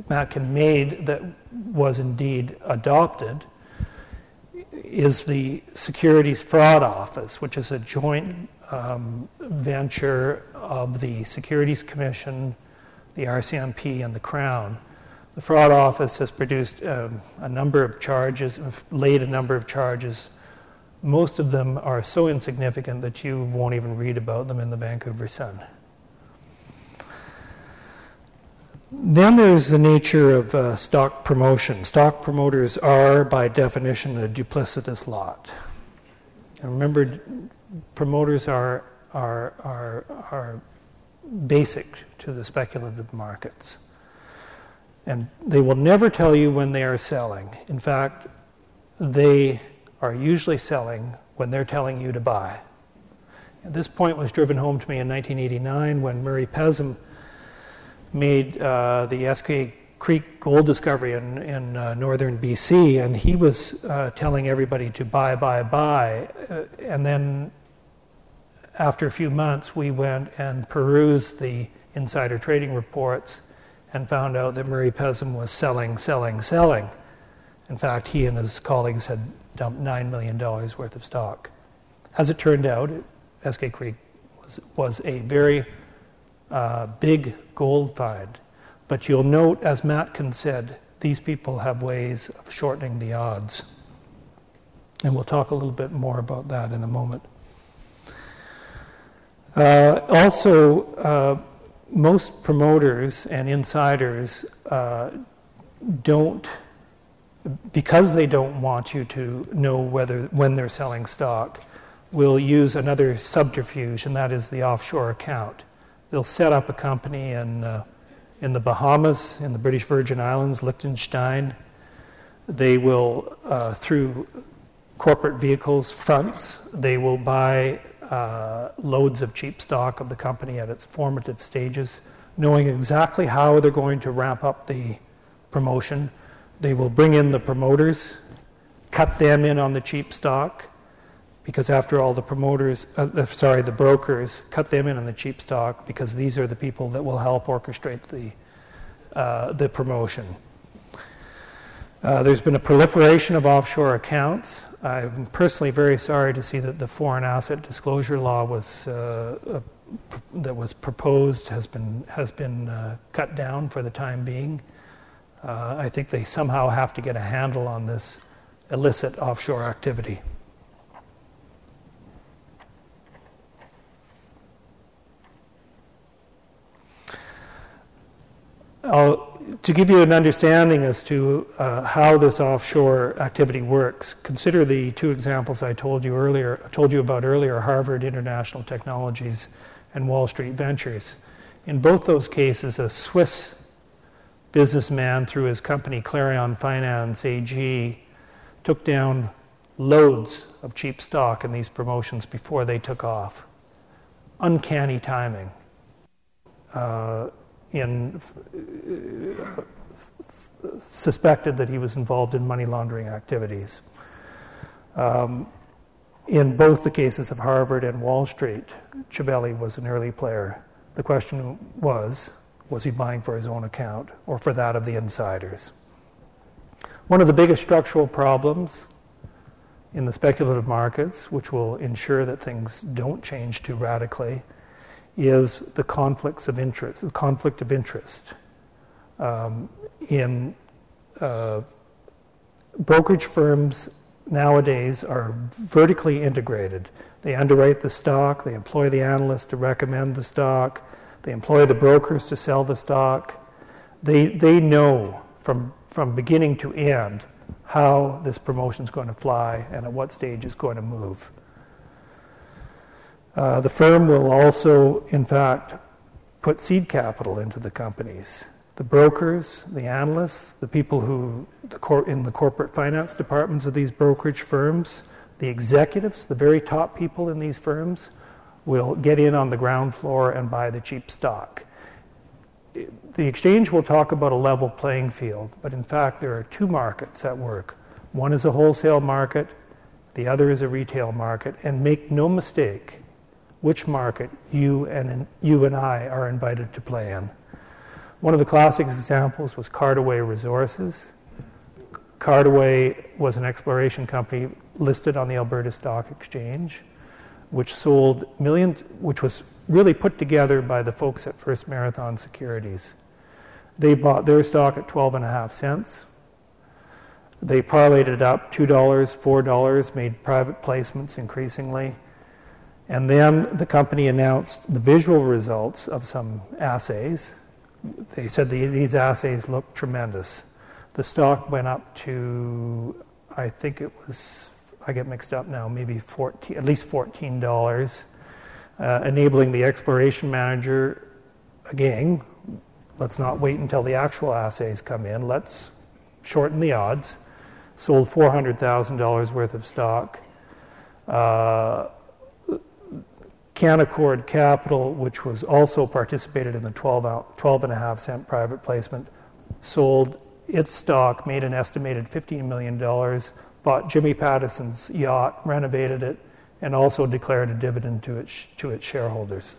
was indeed adopted, is the Securities Fraud Office, which is a joint venture of the Securities Commission, the RCMP, and the Crown. The Fraud Office has produced a number of charges, laid a number of charges. Most of them are so insignificant that you won't even read about them in the Vancouver Sun. Then there's the nature of stock promotion. Stock promoters are, by definition, a duplicitous lot. And remember, promoters are basic to the speculative markets. And they will never tell you when they are selling. In fact, they are usually selling when they're telling you to buy. And this point was driven home to me in 1989 when Murray Pezim made the Eskay Creek gold discovery in northern BC, and he was telling everybody to buy. And then after a few months, we went and perused the insider trading reports and found out that Murray Pezim was selling. In fact, he and his colleagues had dumped $9 million worth of stock. As it turned out, Eskay Creek was a very big gold find. But you'll note, as Matkin said, these people have ways of shortening the odds. And we'll talk a little bit more about that in a moment. Also, most promoters and insiders don't, because they don't want you to know when they're selling stock, will use another subterfuge, and that is the offshore account. They'll set up a company in the Bahamas, in the British Virgin Islands, Liechtenstein. They will, through corporate vehicles, fronts, they will buy loads of cheap stock of the company at its formative stages, knowing exactly how they're going to ramp up the promotion. They will bring in the promoters, cut them in on the cheap stock, because after all, the brokers cut them in on the cheap stock because these are the people that will help orchestrate the promotion. There's been a proliferation of offshore accounts. I'm personally very sorry to see that the foreign asset disclosure law that was proposed has been cut down for the time being. I think they somehow have to get a handle on this illicit offshore activity. To give you an understanding as to how this offshore activity works, consider the two examples I told you about earlier, Harvard International Technologies and Wall Street Ventures. In both those cases, a Swiss businessman through his company Clarion Finance AG took down loads of cheap stock in these promotions before they took off. Uncanny timing. Suspected that he was involved in money laundering activities. In both the cases of Harvard and Wall Street, Civelli was an early player. The question was he buying for his own account or for that of the insiders? One of the biggest structural problems in the speculative markets, which will ensure that things don't change too radically, is the conflict of interest. Brokerage firms nowadays are vertically integrated. They underwrite the stock, they employ the analysts to recommend the stock, they employ the brokers to sell the stock. They know from beginning to end how this promotion is going to fly and at what stage it's going to move. The firm will also, in fact, put seed capital into the companies. The brokers, the analysts, the people in the corporate finance departments of these brokerage firms, the executives, the very top people in these firms, will get in on the ground floor and buy the cheap stock. The exchange will talk about a level playing field, but in fact there are two markets at work. One is a wholesale market, the other is a retail market, and make no mistake which market you and I are invited to play in. One of the classic examples was Cardaway Resources. Cardaway was an exploration company listed on the Alberta Stock Exchange, which sold millions, which was really put together by the folks at First Marathon Securities. They bought their stock at 12.5 cents. They parlayed it up, $2, $4, made private placements increasingly. And then the company announced the visual results of some assays. They said these assays looked tremendous. The stock went up to, I think it was, I get mixed up now, maybe at least $14, enabling the exploration manager again, let's not wait until the actual assays come in. Let's shorten the odds. Sold $400,000 worth of stock. Canaccord Capital, which was also participated in the 12.5 cent private placement, sold its stock, made an estimated $15 million, bought Jimmy Patterson's yacht, renovated it, and also declared a dividend to its shareholders.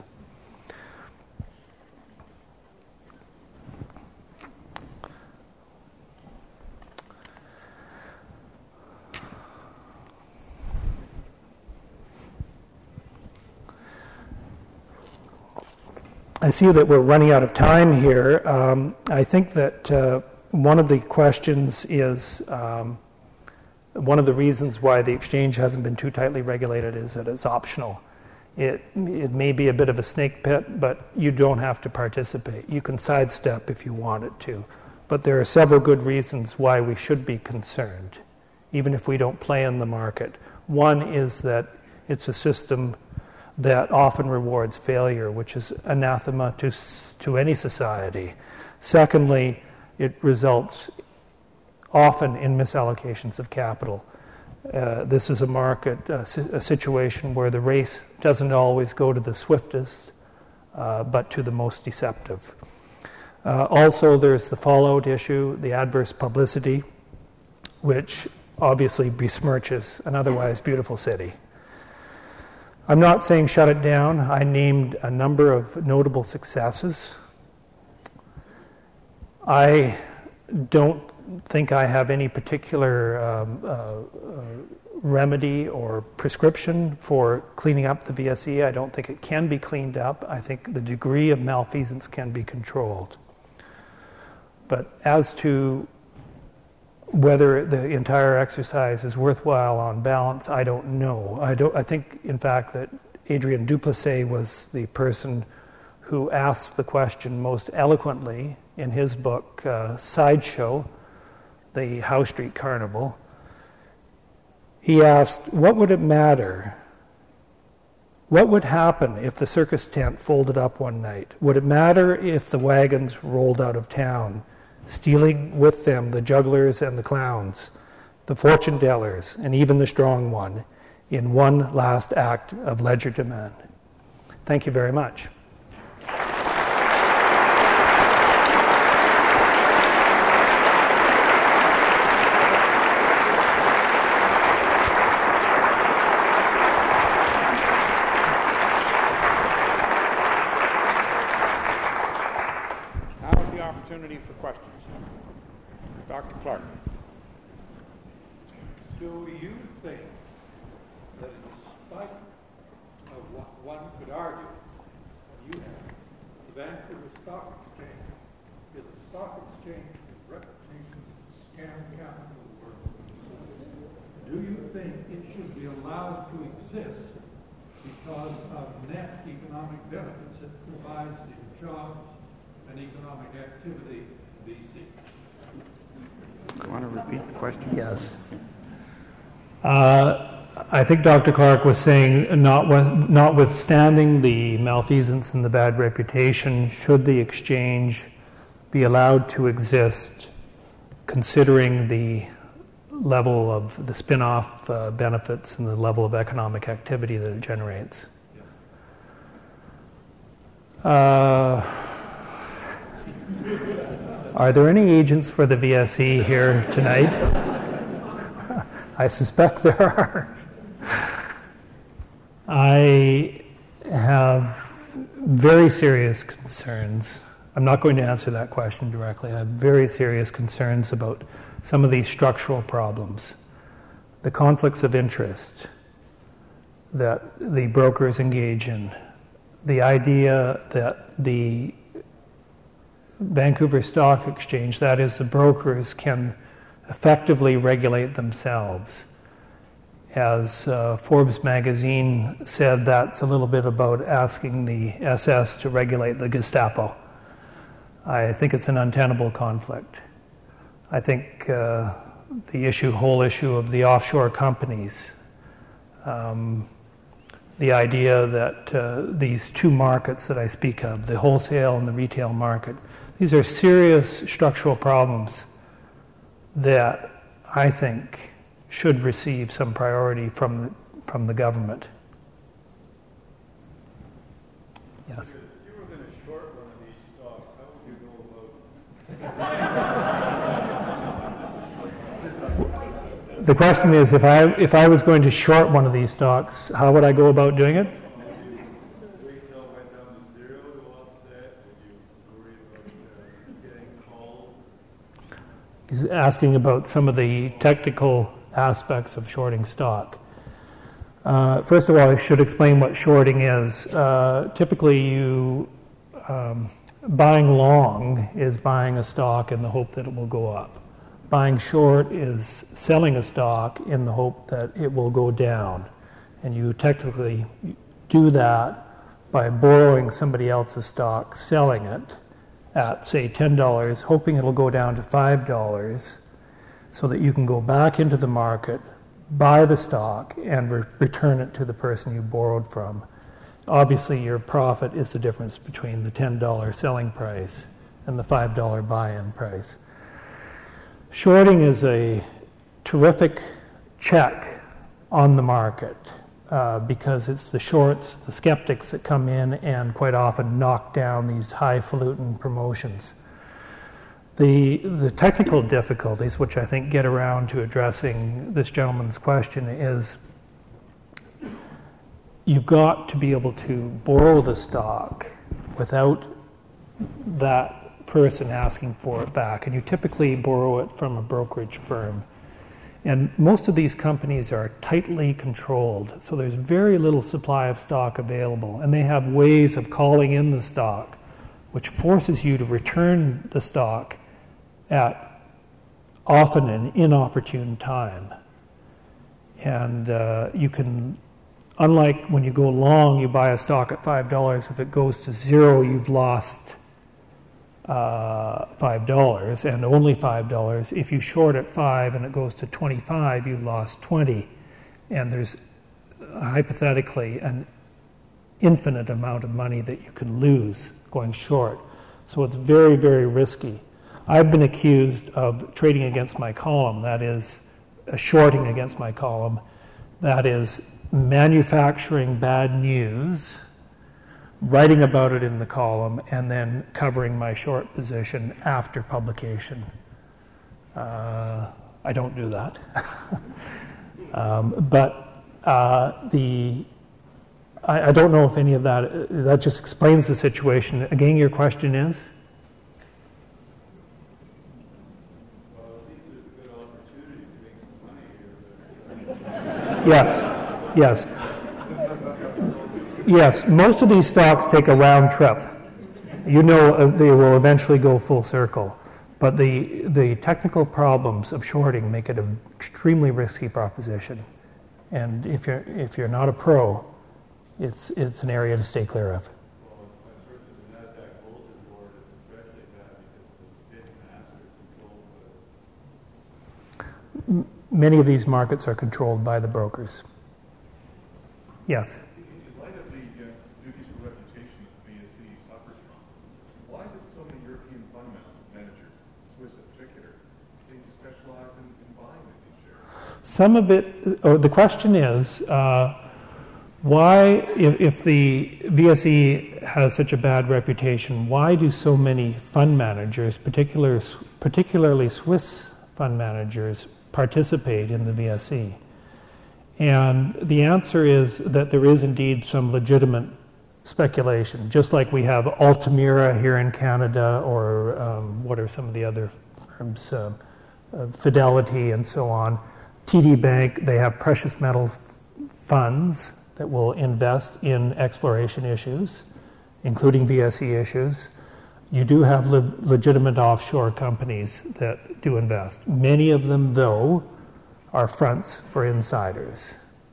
I see that we're running out of time here. I think that one of the questions is, one of the reasons why the exchange hasn't been too tightly regulated is that it's optional. It may be a bit of a snake pit, but you don't have to participate. You can sidestep if you wanted to. But there are several good reasons why we should be concerned, even if we don't play in the market. One is that it's a system that often rewards failure, which is anathema to any society. Secondly, it results often in misallocations of capital. This is a market, a situation where the race doesn't always go to the swiftest, but to the most deceptive. Also, there's the fallout issue, the adverse publicity, which obviously besmirches an otherwise beautiful city. I'm not saying shut it down. I named a number of notable successes. I don't think I have any particular remedy or prescription for cleaning up the VSE. I don't think it can be cleaned up. I think the degree of malfeasance can be controlled. But as to whether the entire exercise is worthwhile on balance, I don't know. I think, in fact, that Adrian Duplessis was the person who asked the question most eloquently in his book, Sideshow, the Howe Street Carnival. He asked, what would it matter? What would happen if the circus tent folded up one night? Would it matter if the wagons rolled out of town, stealing with them the jugglers and the clowns, the fortune tellers, and even the strong one, in one last act of legerdemain? Thank you very much. Now is the opportunity for questions. Dr. Clark. Do you think that in spite of what one could argue, you have, the Vancouver Stock Exchange is a stock exchange with reputation as the scam capital of the world? Do you think it should be allowed to exist because of net economic benefits it provides in jobs and economic activity in BC? Do you want to repeat the question? Yes. I think Dr. Clark was saying, notwithstanding the malfeasance and the bad reputation, should the exchange be allowed to exist, considering the level of the spin-off benefits and the level of economic activity that it generates? Are there any agents for the VSE here tonight? I suspect there are. I have very serious concerns. I'm not going to answer that question directly. I have very serious concerns about some of these structural problems. The conflicts of interest that the brokers engage in. The idea that the Vancouver Stock Exchange, that is, the brokers, can effectively regulate themselves. As Forbes magazine said, that's a little bit about asking the SS to regulate the Gestapo. I think it's an untenable conflict. I think the whole issue of the offshore companies, the idea that these two markets that I speak of, the wholesale and the retail market, these are serious structural problems that I think should receive some priority from the government. Yes. If you were going to short one of these stocks, how would you go about it? The question is, if I was going to short one of these stocks, how would I go about doing it? Wait till it went down to zero to offset? Would you worry about getting called? He's asking about some of the technical aspects of shorting stock. First of all, I should explain what shorting is. Typically, buying long is buying a stock in the hope that it will go up. Buying short is selling a stock in the hope that it will go down. And you technically do that by borrowing somebody else's stock, selling it at, say, $10, hoping it'll go down to $5 so that you can go back into the market, buy the stock, and return it to the person you borrowed from. Obviously, your profit is the difference between the $10 selling price and the $5 buy-in price. Shorting is a terrific check on the market because it's the shorts, the skeptics that come in and quite often knock down these highfalutin promotions. The technical difficulties, which I think get around to addressing this gentleman's question, is you've got to be able to borrow the stock without that person asking for it back. And you typically borrow it from a brokerage firm. And most of these companies are tightly controlled, so there's very little supply of stock available. And they have ways of calling in the stock, which forces you to return the stock at often an inopportune time. And you can, unlike when you go long, you buy a stock at $5. If it goes to zero, you've lost $5 and only $5. If you short at 5 and it goes to 25, you lost 20. And there's hypothetically an infinite amount of money that you can lose going short. So it's very, very risky. I've been accused of trading against my column, that is, shorting against my column, that is, manufacturing bad news, writing about it in the column, and then covering my short position after publication. I don't do that. I don't know if any of that just explains the situation. Again, your question is? Yes, most of these stocks take a round trip. You know they will eventually go full circle. But the technical problems of shorting make it an extremely risky proposition. And if you're not a pro, it's an area to stay clear of. Many of these markets are controlled by the brokers. Yes? In light of the duties for reputation that VSE suffers from, why do so many European fund managers, Swiss in particular, seem to specialize in buying these shares? Some of it, the question is, why, if the VSE has such a bad reputation, why do so many fund managers, particularly Swiss fund managers, participate in the VSE? And the answer is that there is indeed some legitimate speculation, just like we have Altamira here in Canada, or what are some of the other firms, Fidelity and so on. TD Bank, they have precious metal funds that will invest in exploration issues, including VSE issues. You do have legitimate offshore companies that do invest. Many of them, though, are fronts for insiders.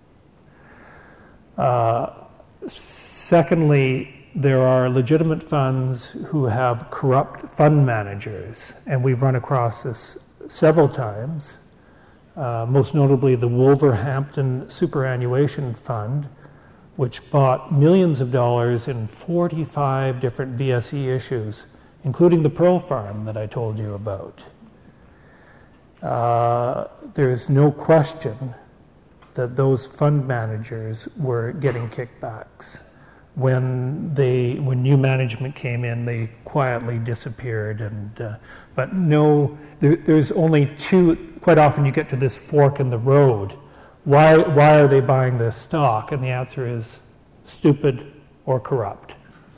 Secondly, there are legitimate funds who have corrupt fund managers, and we've run across this several times. Most notably, the Wolverhampton Superannuation Fund which bought millions of dollars in 45 different VSE issues, including the Pearl Farm that I told you about. There's no question that those fund managers were getting kickbacks. When new management came in, they quietly disappeared. But no, there's only two. Quite often, you get to this fork in the road. Why are they buying this stock? And the answer is stupid or corrupt.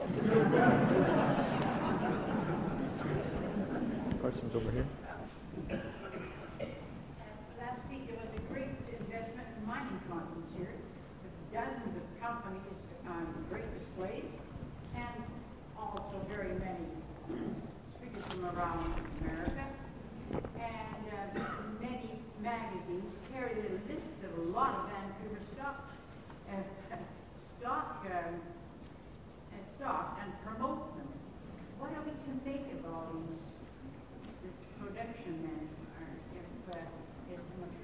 Questions over here? Last week there was a great investment and mining conference here with dozens of companies on great displays and also very many speakers from around America. And many magazines carry the lists of a lot of Vancouver stocks and promote them. What are we to make of all this production then, if it's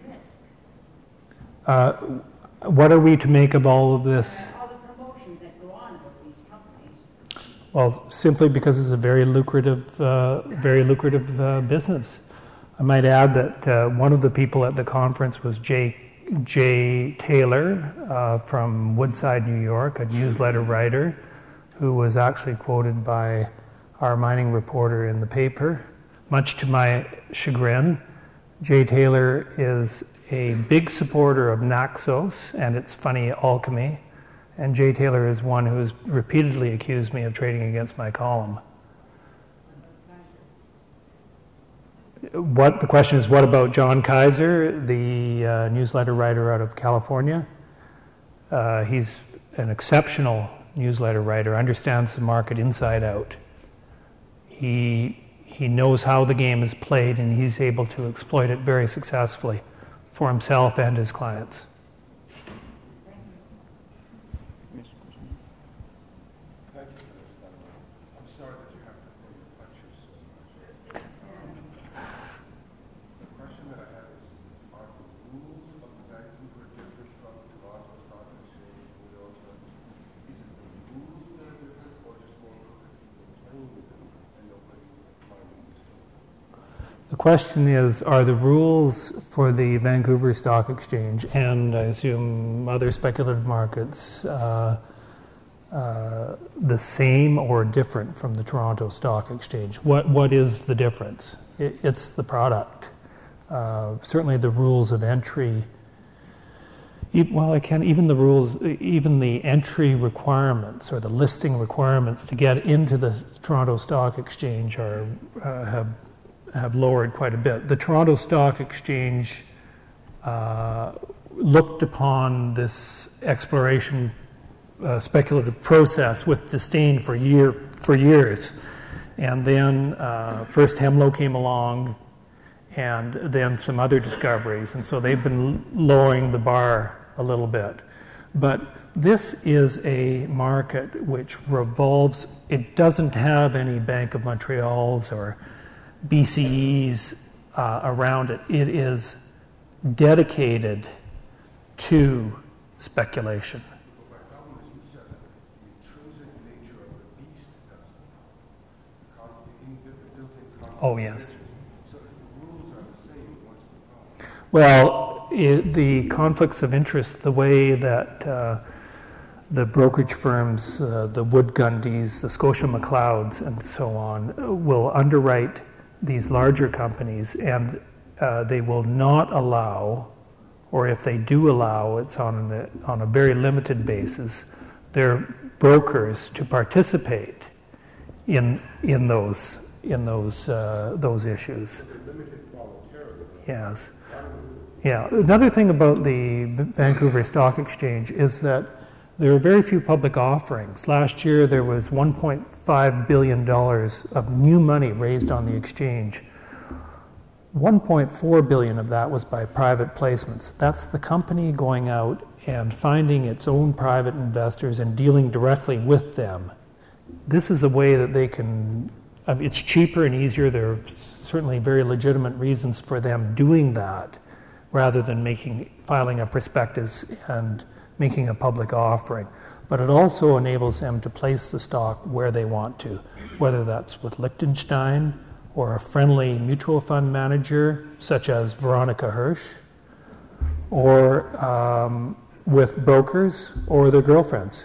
so much risk? What are we to make of all of this? All the promotions that go on with these companies. Well, simply because it's a very lucrative business. I might add that one of the people at the conference was Jay Taylor from Woodside, New York, a newsletter writer who was actually quoted by our mining reporter in the paper. Much to my chagrin, Jay Taylor is a big supporter of Naxos and its funny alchemy, and Jay Taylor is one who has repeatedly accused me of trading against my column. The question is, what about John Kaiser, the newsletter writer out of California? He's an exceptional newsletter writer, understands the market inside out. He knows how the game is played, and he's able to exploit it very successfully for himself and his clients. I'm sorry that you have to put your lectures so much. The question that I have is, are the rules of the Vancouver different from Toronto Stock Exchange in real terms? Is it the rules that are different, or just more crooked people playing with them and nobody minding the story? The question is, are the rules for the Vancouver Stock Exchange, and I assume other speculative markets, the same or different from the Toronto Stock Exchange? What is the difference? It's the product. Certainly the rules of entry, even the entry requirements or the listing requirements to get into the Toronto Stock Exchange have lowered quite a bit. The Toronto Stock Exchange looked upon this exploration speculative process with disdain for years. And then first Hemlo came along, and then some other discoveries. And so they've been lowering the bar a little bit. But this is a market which revolves, it doesn't have any Bank of Montreal's or BCE's around it. It is dedicated to speculation. My problem is, you said that the intrinsic nature of the beast doesn't. Oh, yes. So if the rules are the same, what's the problem? Well, the conflicts of interest, the way that the brokerage firms, the Wood Gundys, the Scotia McLeods, and so on, will underwrite these larger companies, and they will not allow, or if they do allow, it's on a very limited basis, their brokers to participate in those issues. Limited voluntarily. Yes. Yeah. Another thing about the Vancouver Stock Exchange is that there are very few public offerings. Last year there was $1.5 billion of new money raised on the exchange. 1.4 billion of that was by private placements. That's the company going out and finding its own private investors and dealing directly with them. This is a way that they can, it's cheaper and easier. There are certainly very legitimate reasons for them doing that, rather than filing a prospectus and making a public offering. But it also enables them to place the stock where they want to, whether that's with Liechtenstein or a friendly mutual fund manager such as Veronica Hirsch, or with brokers or their girlfriends.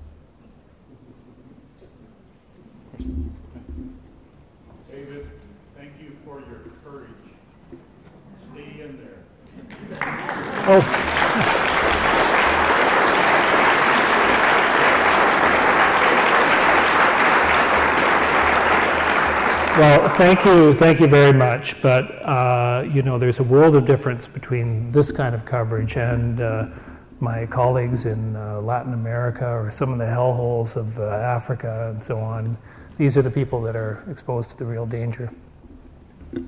David, thank you for your courage. Stay in there. Oh. Well, thank you very much. But there's a world of difference between this kind of coverage and my colleagues in Latin America or some of the hellholes of Africa and so on. These are the people that are exposed to the real danger. Paint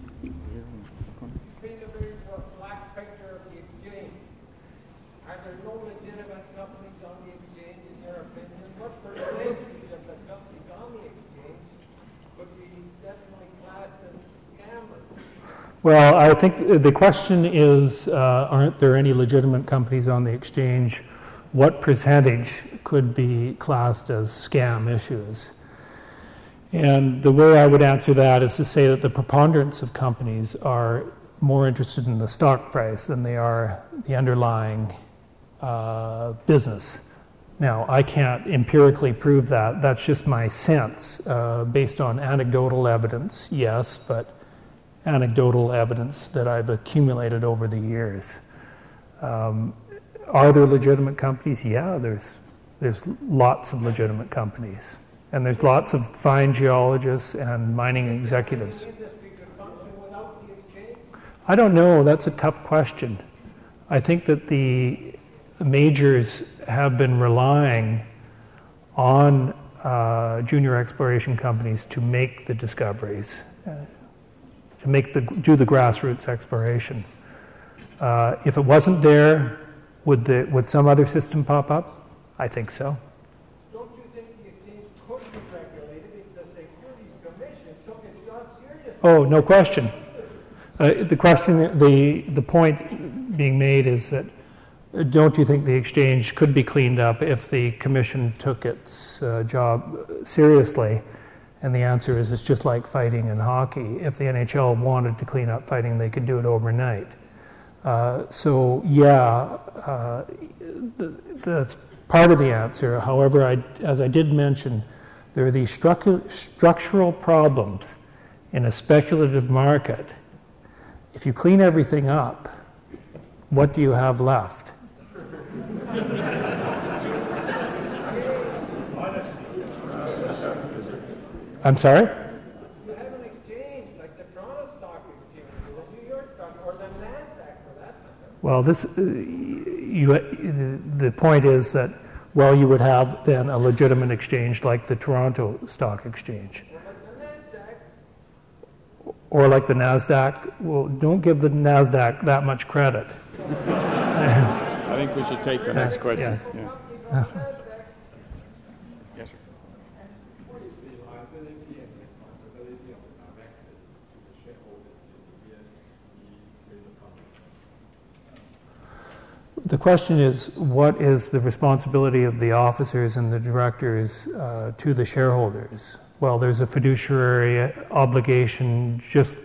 a very black picture of the exchange. Are there no legitimate companies on the exchange, in your opinion? What percentage of the companies on the exchange would be definitely classed as scammers? Well, I think the question is, aren't there any legitimate companies on the exchange? What percentage could be classed as scam issues? And the way I would answer that is to say that the preponderance of companies are more interested in the stock price than they are the underlying business. Now, I can't empirically prove that. That's just my sense, based on anecdotal evidence, yes, but anecdotal evidence that I've accumulated over the years. Are there legitimate companies? Yeah, there's lots of legitimate companies. And there's lots of fine geologists and mining executives. I don't know. That's a tough question. I think that the majors have been relying on junior exploration companies to make the discoveries, to do the grassroots exploration. If it wasn't there, would some other system pop up? I think so. Don't you think the exchange could be regulated if the Securities Commission took its job seriously? Oh, no question. The point being made is that don't you think the exchange could be cleaned up if the commission took its job seriously? And the answer is it's just like fighting in hockey. If the NHL wanted to clean up fighting, they could do it overnight. That's part of the answer. However, as I did mention, there are these structural problems in a speculative market. If you clean everything up, what do you have left? I'm sorry? You have an exchange like the Toronto Stock Exchange, or the New York Stock, or the NASDAQ for that matter. Well, the point is that, you would have then a legitimate exchange like the Toronto Stock Exchange. Or like the NASDAQ. Well, don't give the NASDAQ that much credit. I think we should take the next question. Yes. Yeah. Yes, sir. What is the liability and responsibility of the directors to the shareholders in the trading company? The question is, what is the responsibility of the officers and the directors to the shareholders? Well, there's a fiduciary obligation, just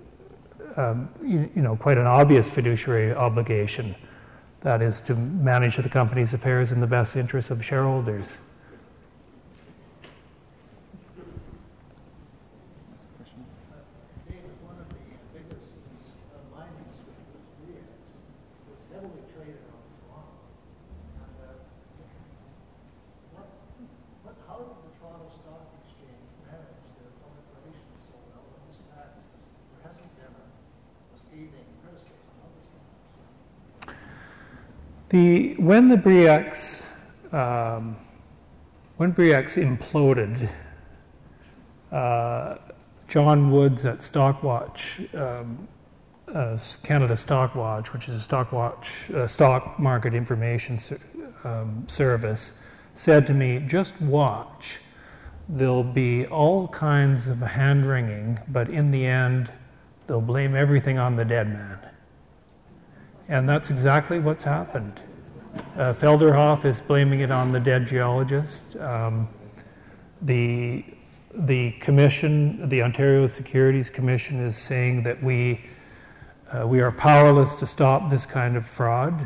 quite an obvious fiduciary obligation. That is to manage the company's affairs in the best interest of shareholders. David, one of the biggest mining swindlers, Rio, was heavily traded on Toronto. And how did the Toronto Stock Exchange manage their public relations so well in this fact there hasn't been a scathing criticism of this? When Bre-X imploded, John Woods at Stockwatch, Canada Stockwatch, which is a stock market information service, said to me, "Just watch. There'll be all kinds of hand-wringing, but in the end, they'll blame everything on the dead man." And that's exactly what's happened. Felderhoff is blaming it on the dead geologist. The commission, the Ontario Securities Commission, is saying that we are powerless to stop this kind of fraud.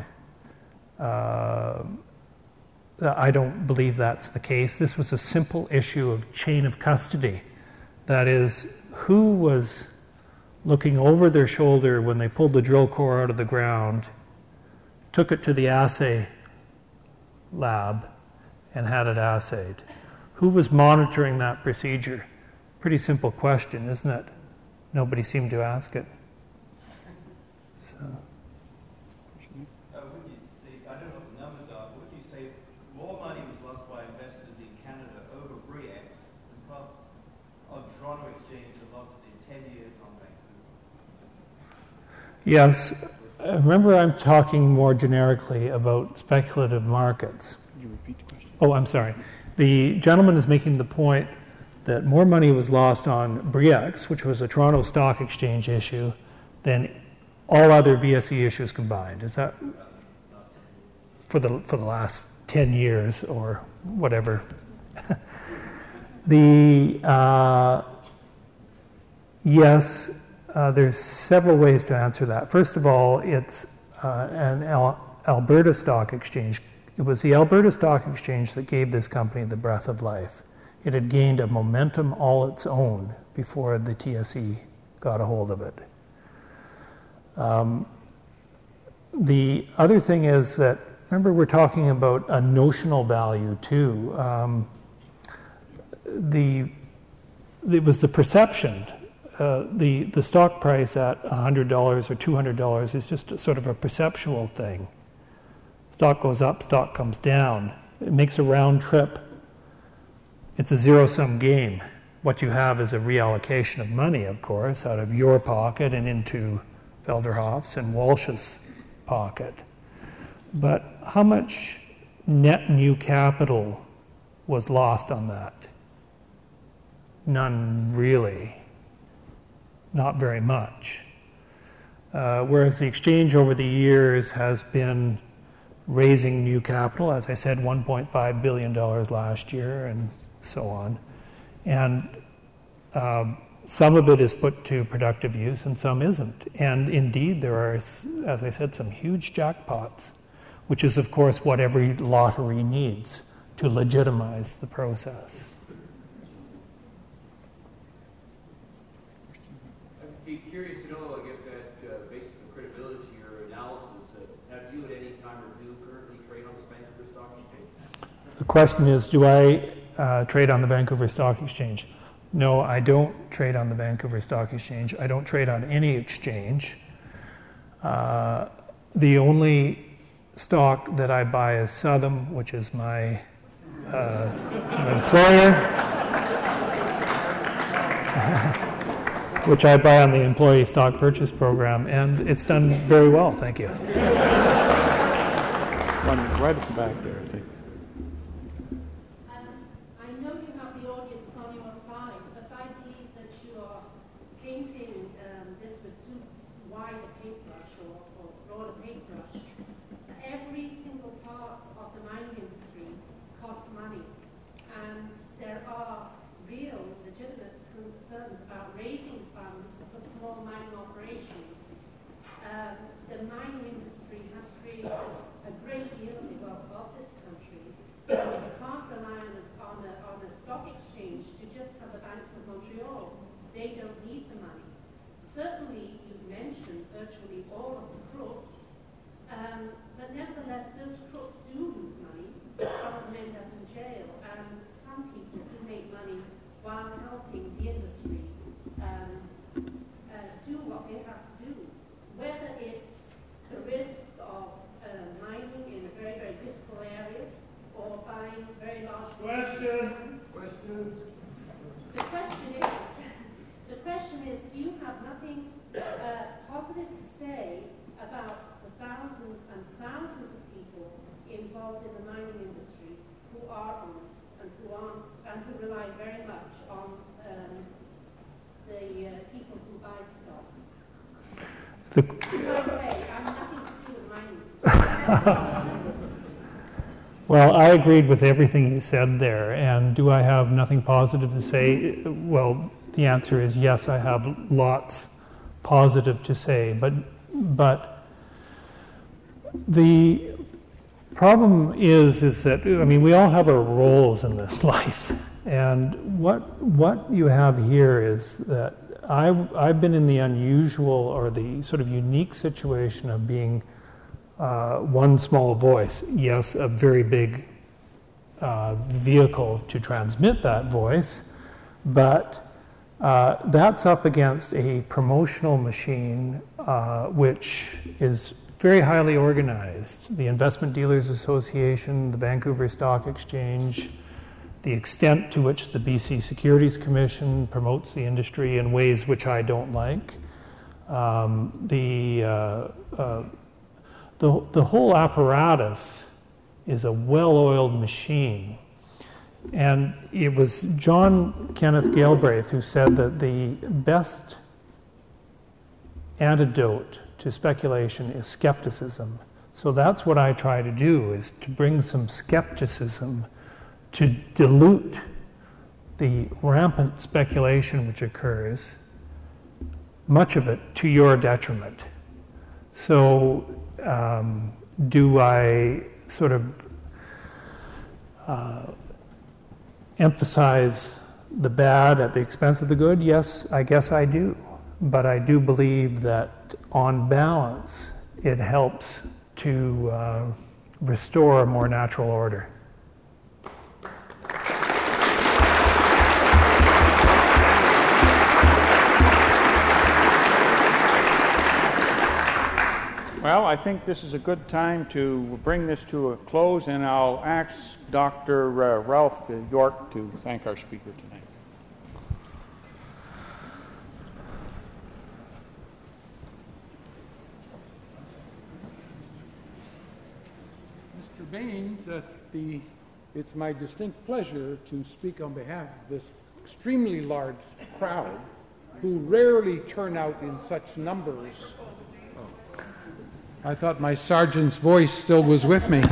I don't believe that's the case. This was a simple issue of chain of custody. That is, who was looking over their shoulder when they pulled the drill core out of the ground, took it to the assay lab, and had it assayed? Who was monitoring that procedure? Pretty simple question, isn't it? Nobody seemed to ask it. So. Would you say, I don't know what the numbers are, but would you say more money was lost by investors in Canada over BRIEX than on Toronto Exchange that lost it in 10 years on Vancouver? Yes. Remember, I'm talking more generically about speculative markets. Can you repeat the question? Oh, I'm sorry. The gentleman is making the point that more money was lost on BRIEX, which was a Toronto Stock Exchange issue, than all other VSE issues combined. Is that for the last 10 years or whatever? Yes, there's several ways to answer that. First of all, it's an Alberta Stock Exchange. It was the Alberta Stock Exchange that gave this company the breath of life. It had gained a momentum all its own before the TSE got a hold of it. The other thing is that, remember, we're talking about a notional value too. It was the perception. The stock price at $100 or $200 is just a sort of a perceptual thing. Stock goes up, stock comes down. It makes a round trip. It's a zero-sum game. What you have is a reallocation of money, of course, out of your pocket and into Felderhoff's and Walsh's pocket. But how much net new capital was lost on that? None really. Not very much. Whereas the exchange over the years has been raising new capital, as I said, $1.5 billion last year and so on. And some of it is put to productive use and some isn't. And indeed, there are, as I said, some huge jackpots, which is, of course, what every lottery needs to legitimize the process. I'd be curious to know, I guess, that basis of credibility to your analysis, have you at any time or do currently trade on the Vancouver Stock Exchange? The question is, do I trade on the Vancouver Stock Exchange? No, I don't trade on the Vancouver Stock Exchange. I don't trade on any exchange. The only stock that I buy is Southam, which is my employer, which I buy on the Employee Stock Purchase Program, and it's done very well, thank you. One right at the back there, I think. I know you have the audience on your side, but I believe that you are painting this with too wide a paintbrush or broad a paintbrush. Every single part of the mining industry costs money, and there are real, legitimate concerns about raising funds for small mining operations. The mining industry has created a great deal of the wealth of this country. And you can't rely on a stock exchange to just have the banks of Montreal. They don't need the money. Certainly, you've mentioned virtually all of the crooks, but nevertheless, those crooks do lose money. Some of them end up in jail, and some people do make money while helping the industry do what they have to do. Whether it's the risk of mining in a very, very difficult area or buying very large... Question. The question is, do you have nothing positive to say about the thousands and thousands of people involved in the mining industry who are honest and who aren't, and who rely very much on the people who buy stocks? By the way, I'm nothing to do with mining. Well, I agreed with everything you said there, and do I have nothing positive to say? Well, the answer is yes, I have lots positive to say, but the problem is that, I mean, we all have our roles in this life, and what you have here is that I've been in the unusual or the sort of unique situation of being one small voice. Yes, a very big vehicle to transmit that voice, but that's up against a promotional machine which is very highly organized. The Investment Dealers Association, the Vancouver Stock Exchange, the extent to which the BC Securities Commission promotes the industry in ways which I don't like. The whole apparatus is a well-oiled machine. And it was John Kenneth Galbraith who said that the best antidote to speculation is skepticism. So that's what I try to do, is to bring some skepticism to dilute the rampant speculation which occurs, much of it to your detriment. So do I sort of emphasize the bad at the expense of the good? Yes, I guess I do. But I do believe that on balance, it helps to restore a more natural order. Well, I think this is a good time to bring this to a close, and I'll ask Dr. Ralph York to thank our speaker tonight. Mr. Baines, it's my distinct pleasure to speak on behalf of this extremely large crowd who rarely turn out in such numbers. I thought my sergeant's voice still was with me.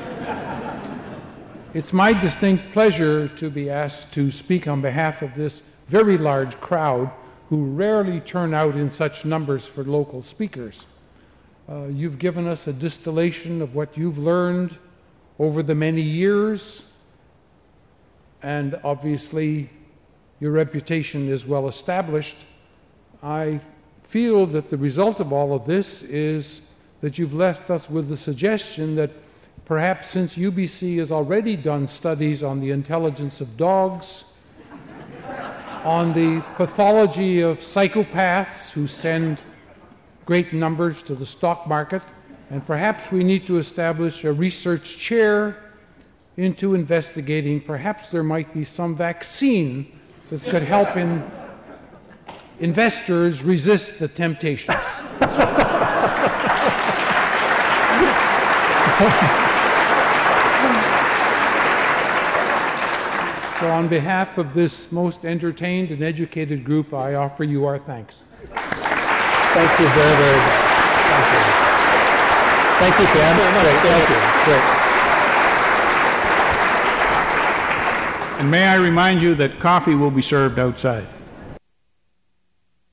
It's my distinct pleasure to be asked to speak on behalf of this very large crowd who rarely turn out in such numbers for local speakers. You've given us a distillation of what you've learned over the many years, and obviously your reputation is well established. I feel that the result of all of this is that you've left us with the suggestion that perhaps, since UBC has already done studies on the intelligence of dogs, on the pathology of psychopaths who send great numbers to the stock market, and perhaps we need to establish a research chair into investigating, perhaps there might be some vaccine that could help investors resist the temptation. So on behalf of this most entertained and educated group, I offer you our thanks. Thank you very, very much. Thank you, Ken. Great, thank you. Great. And may I remind you that coffee will be served outside.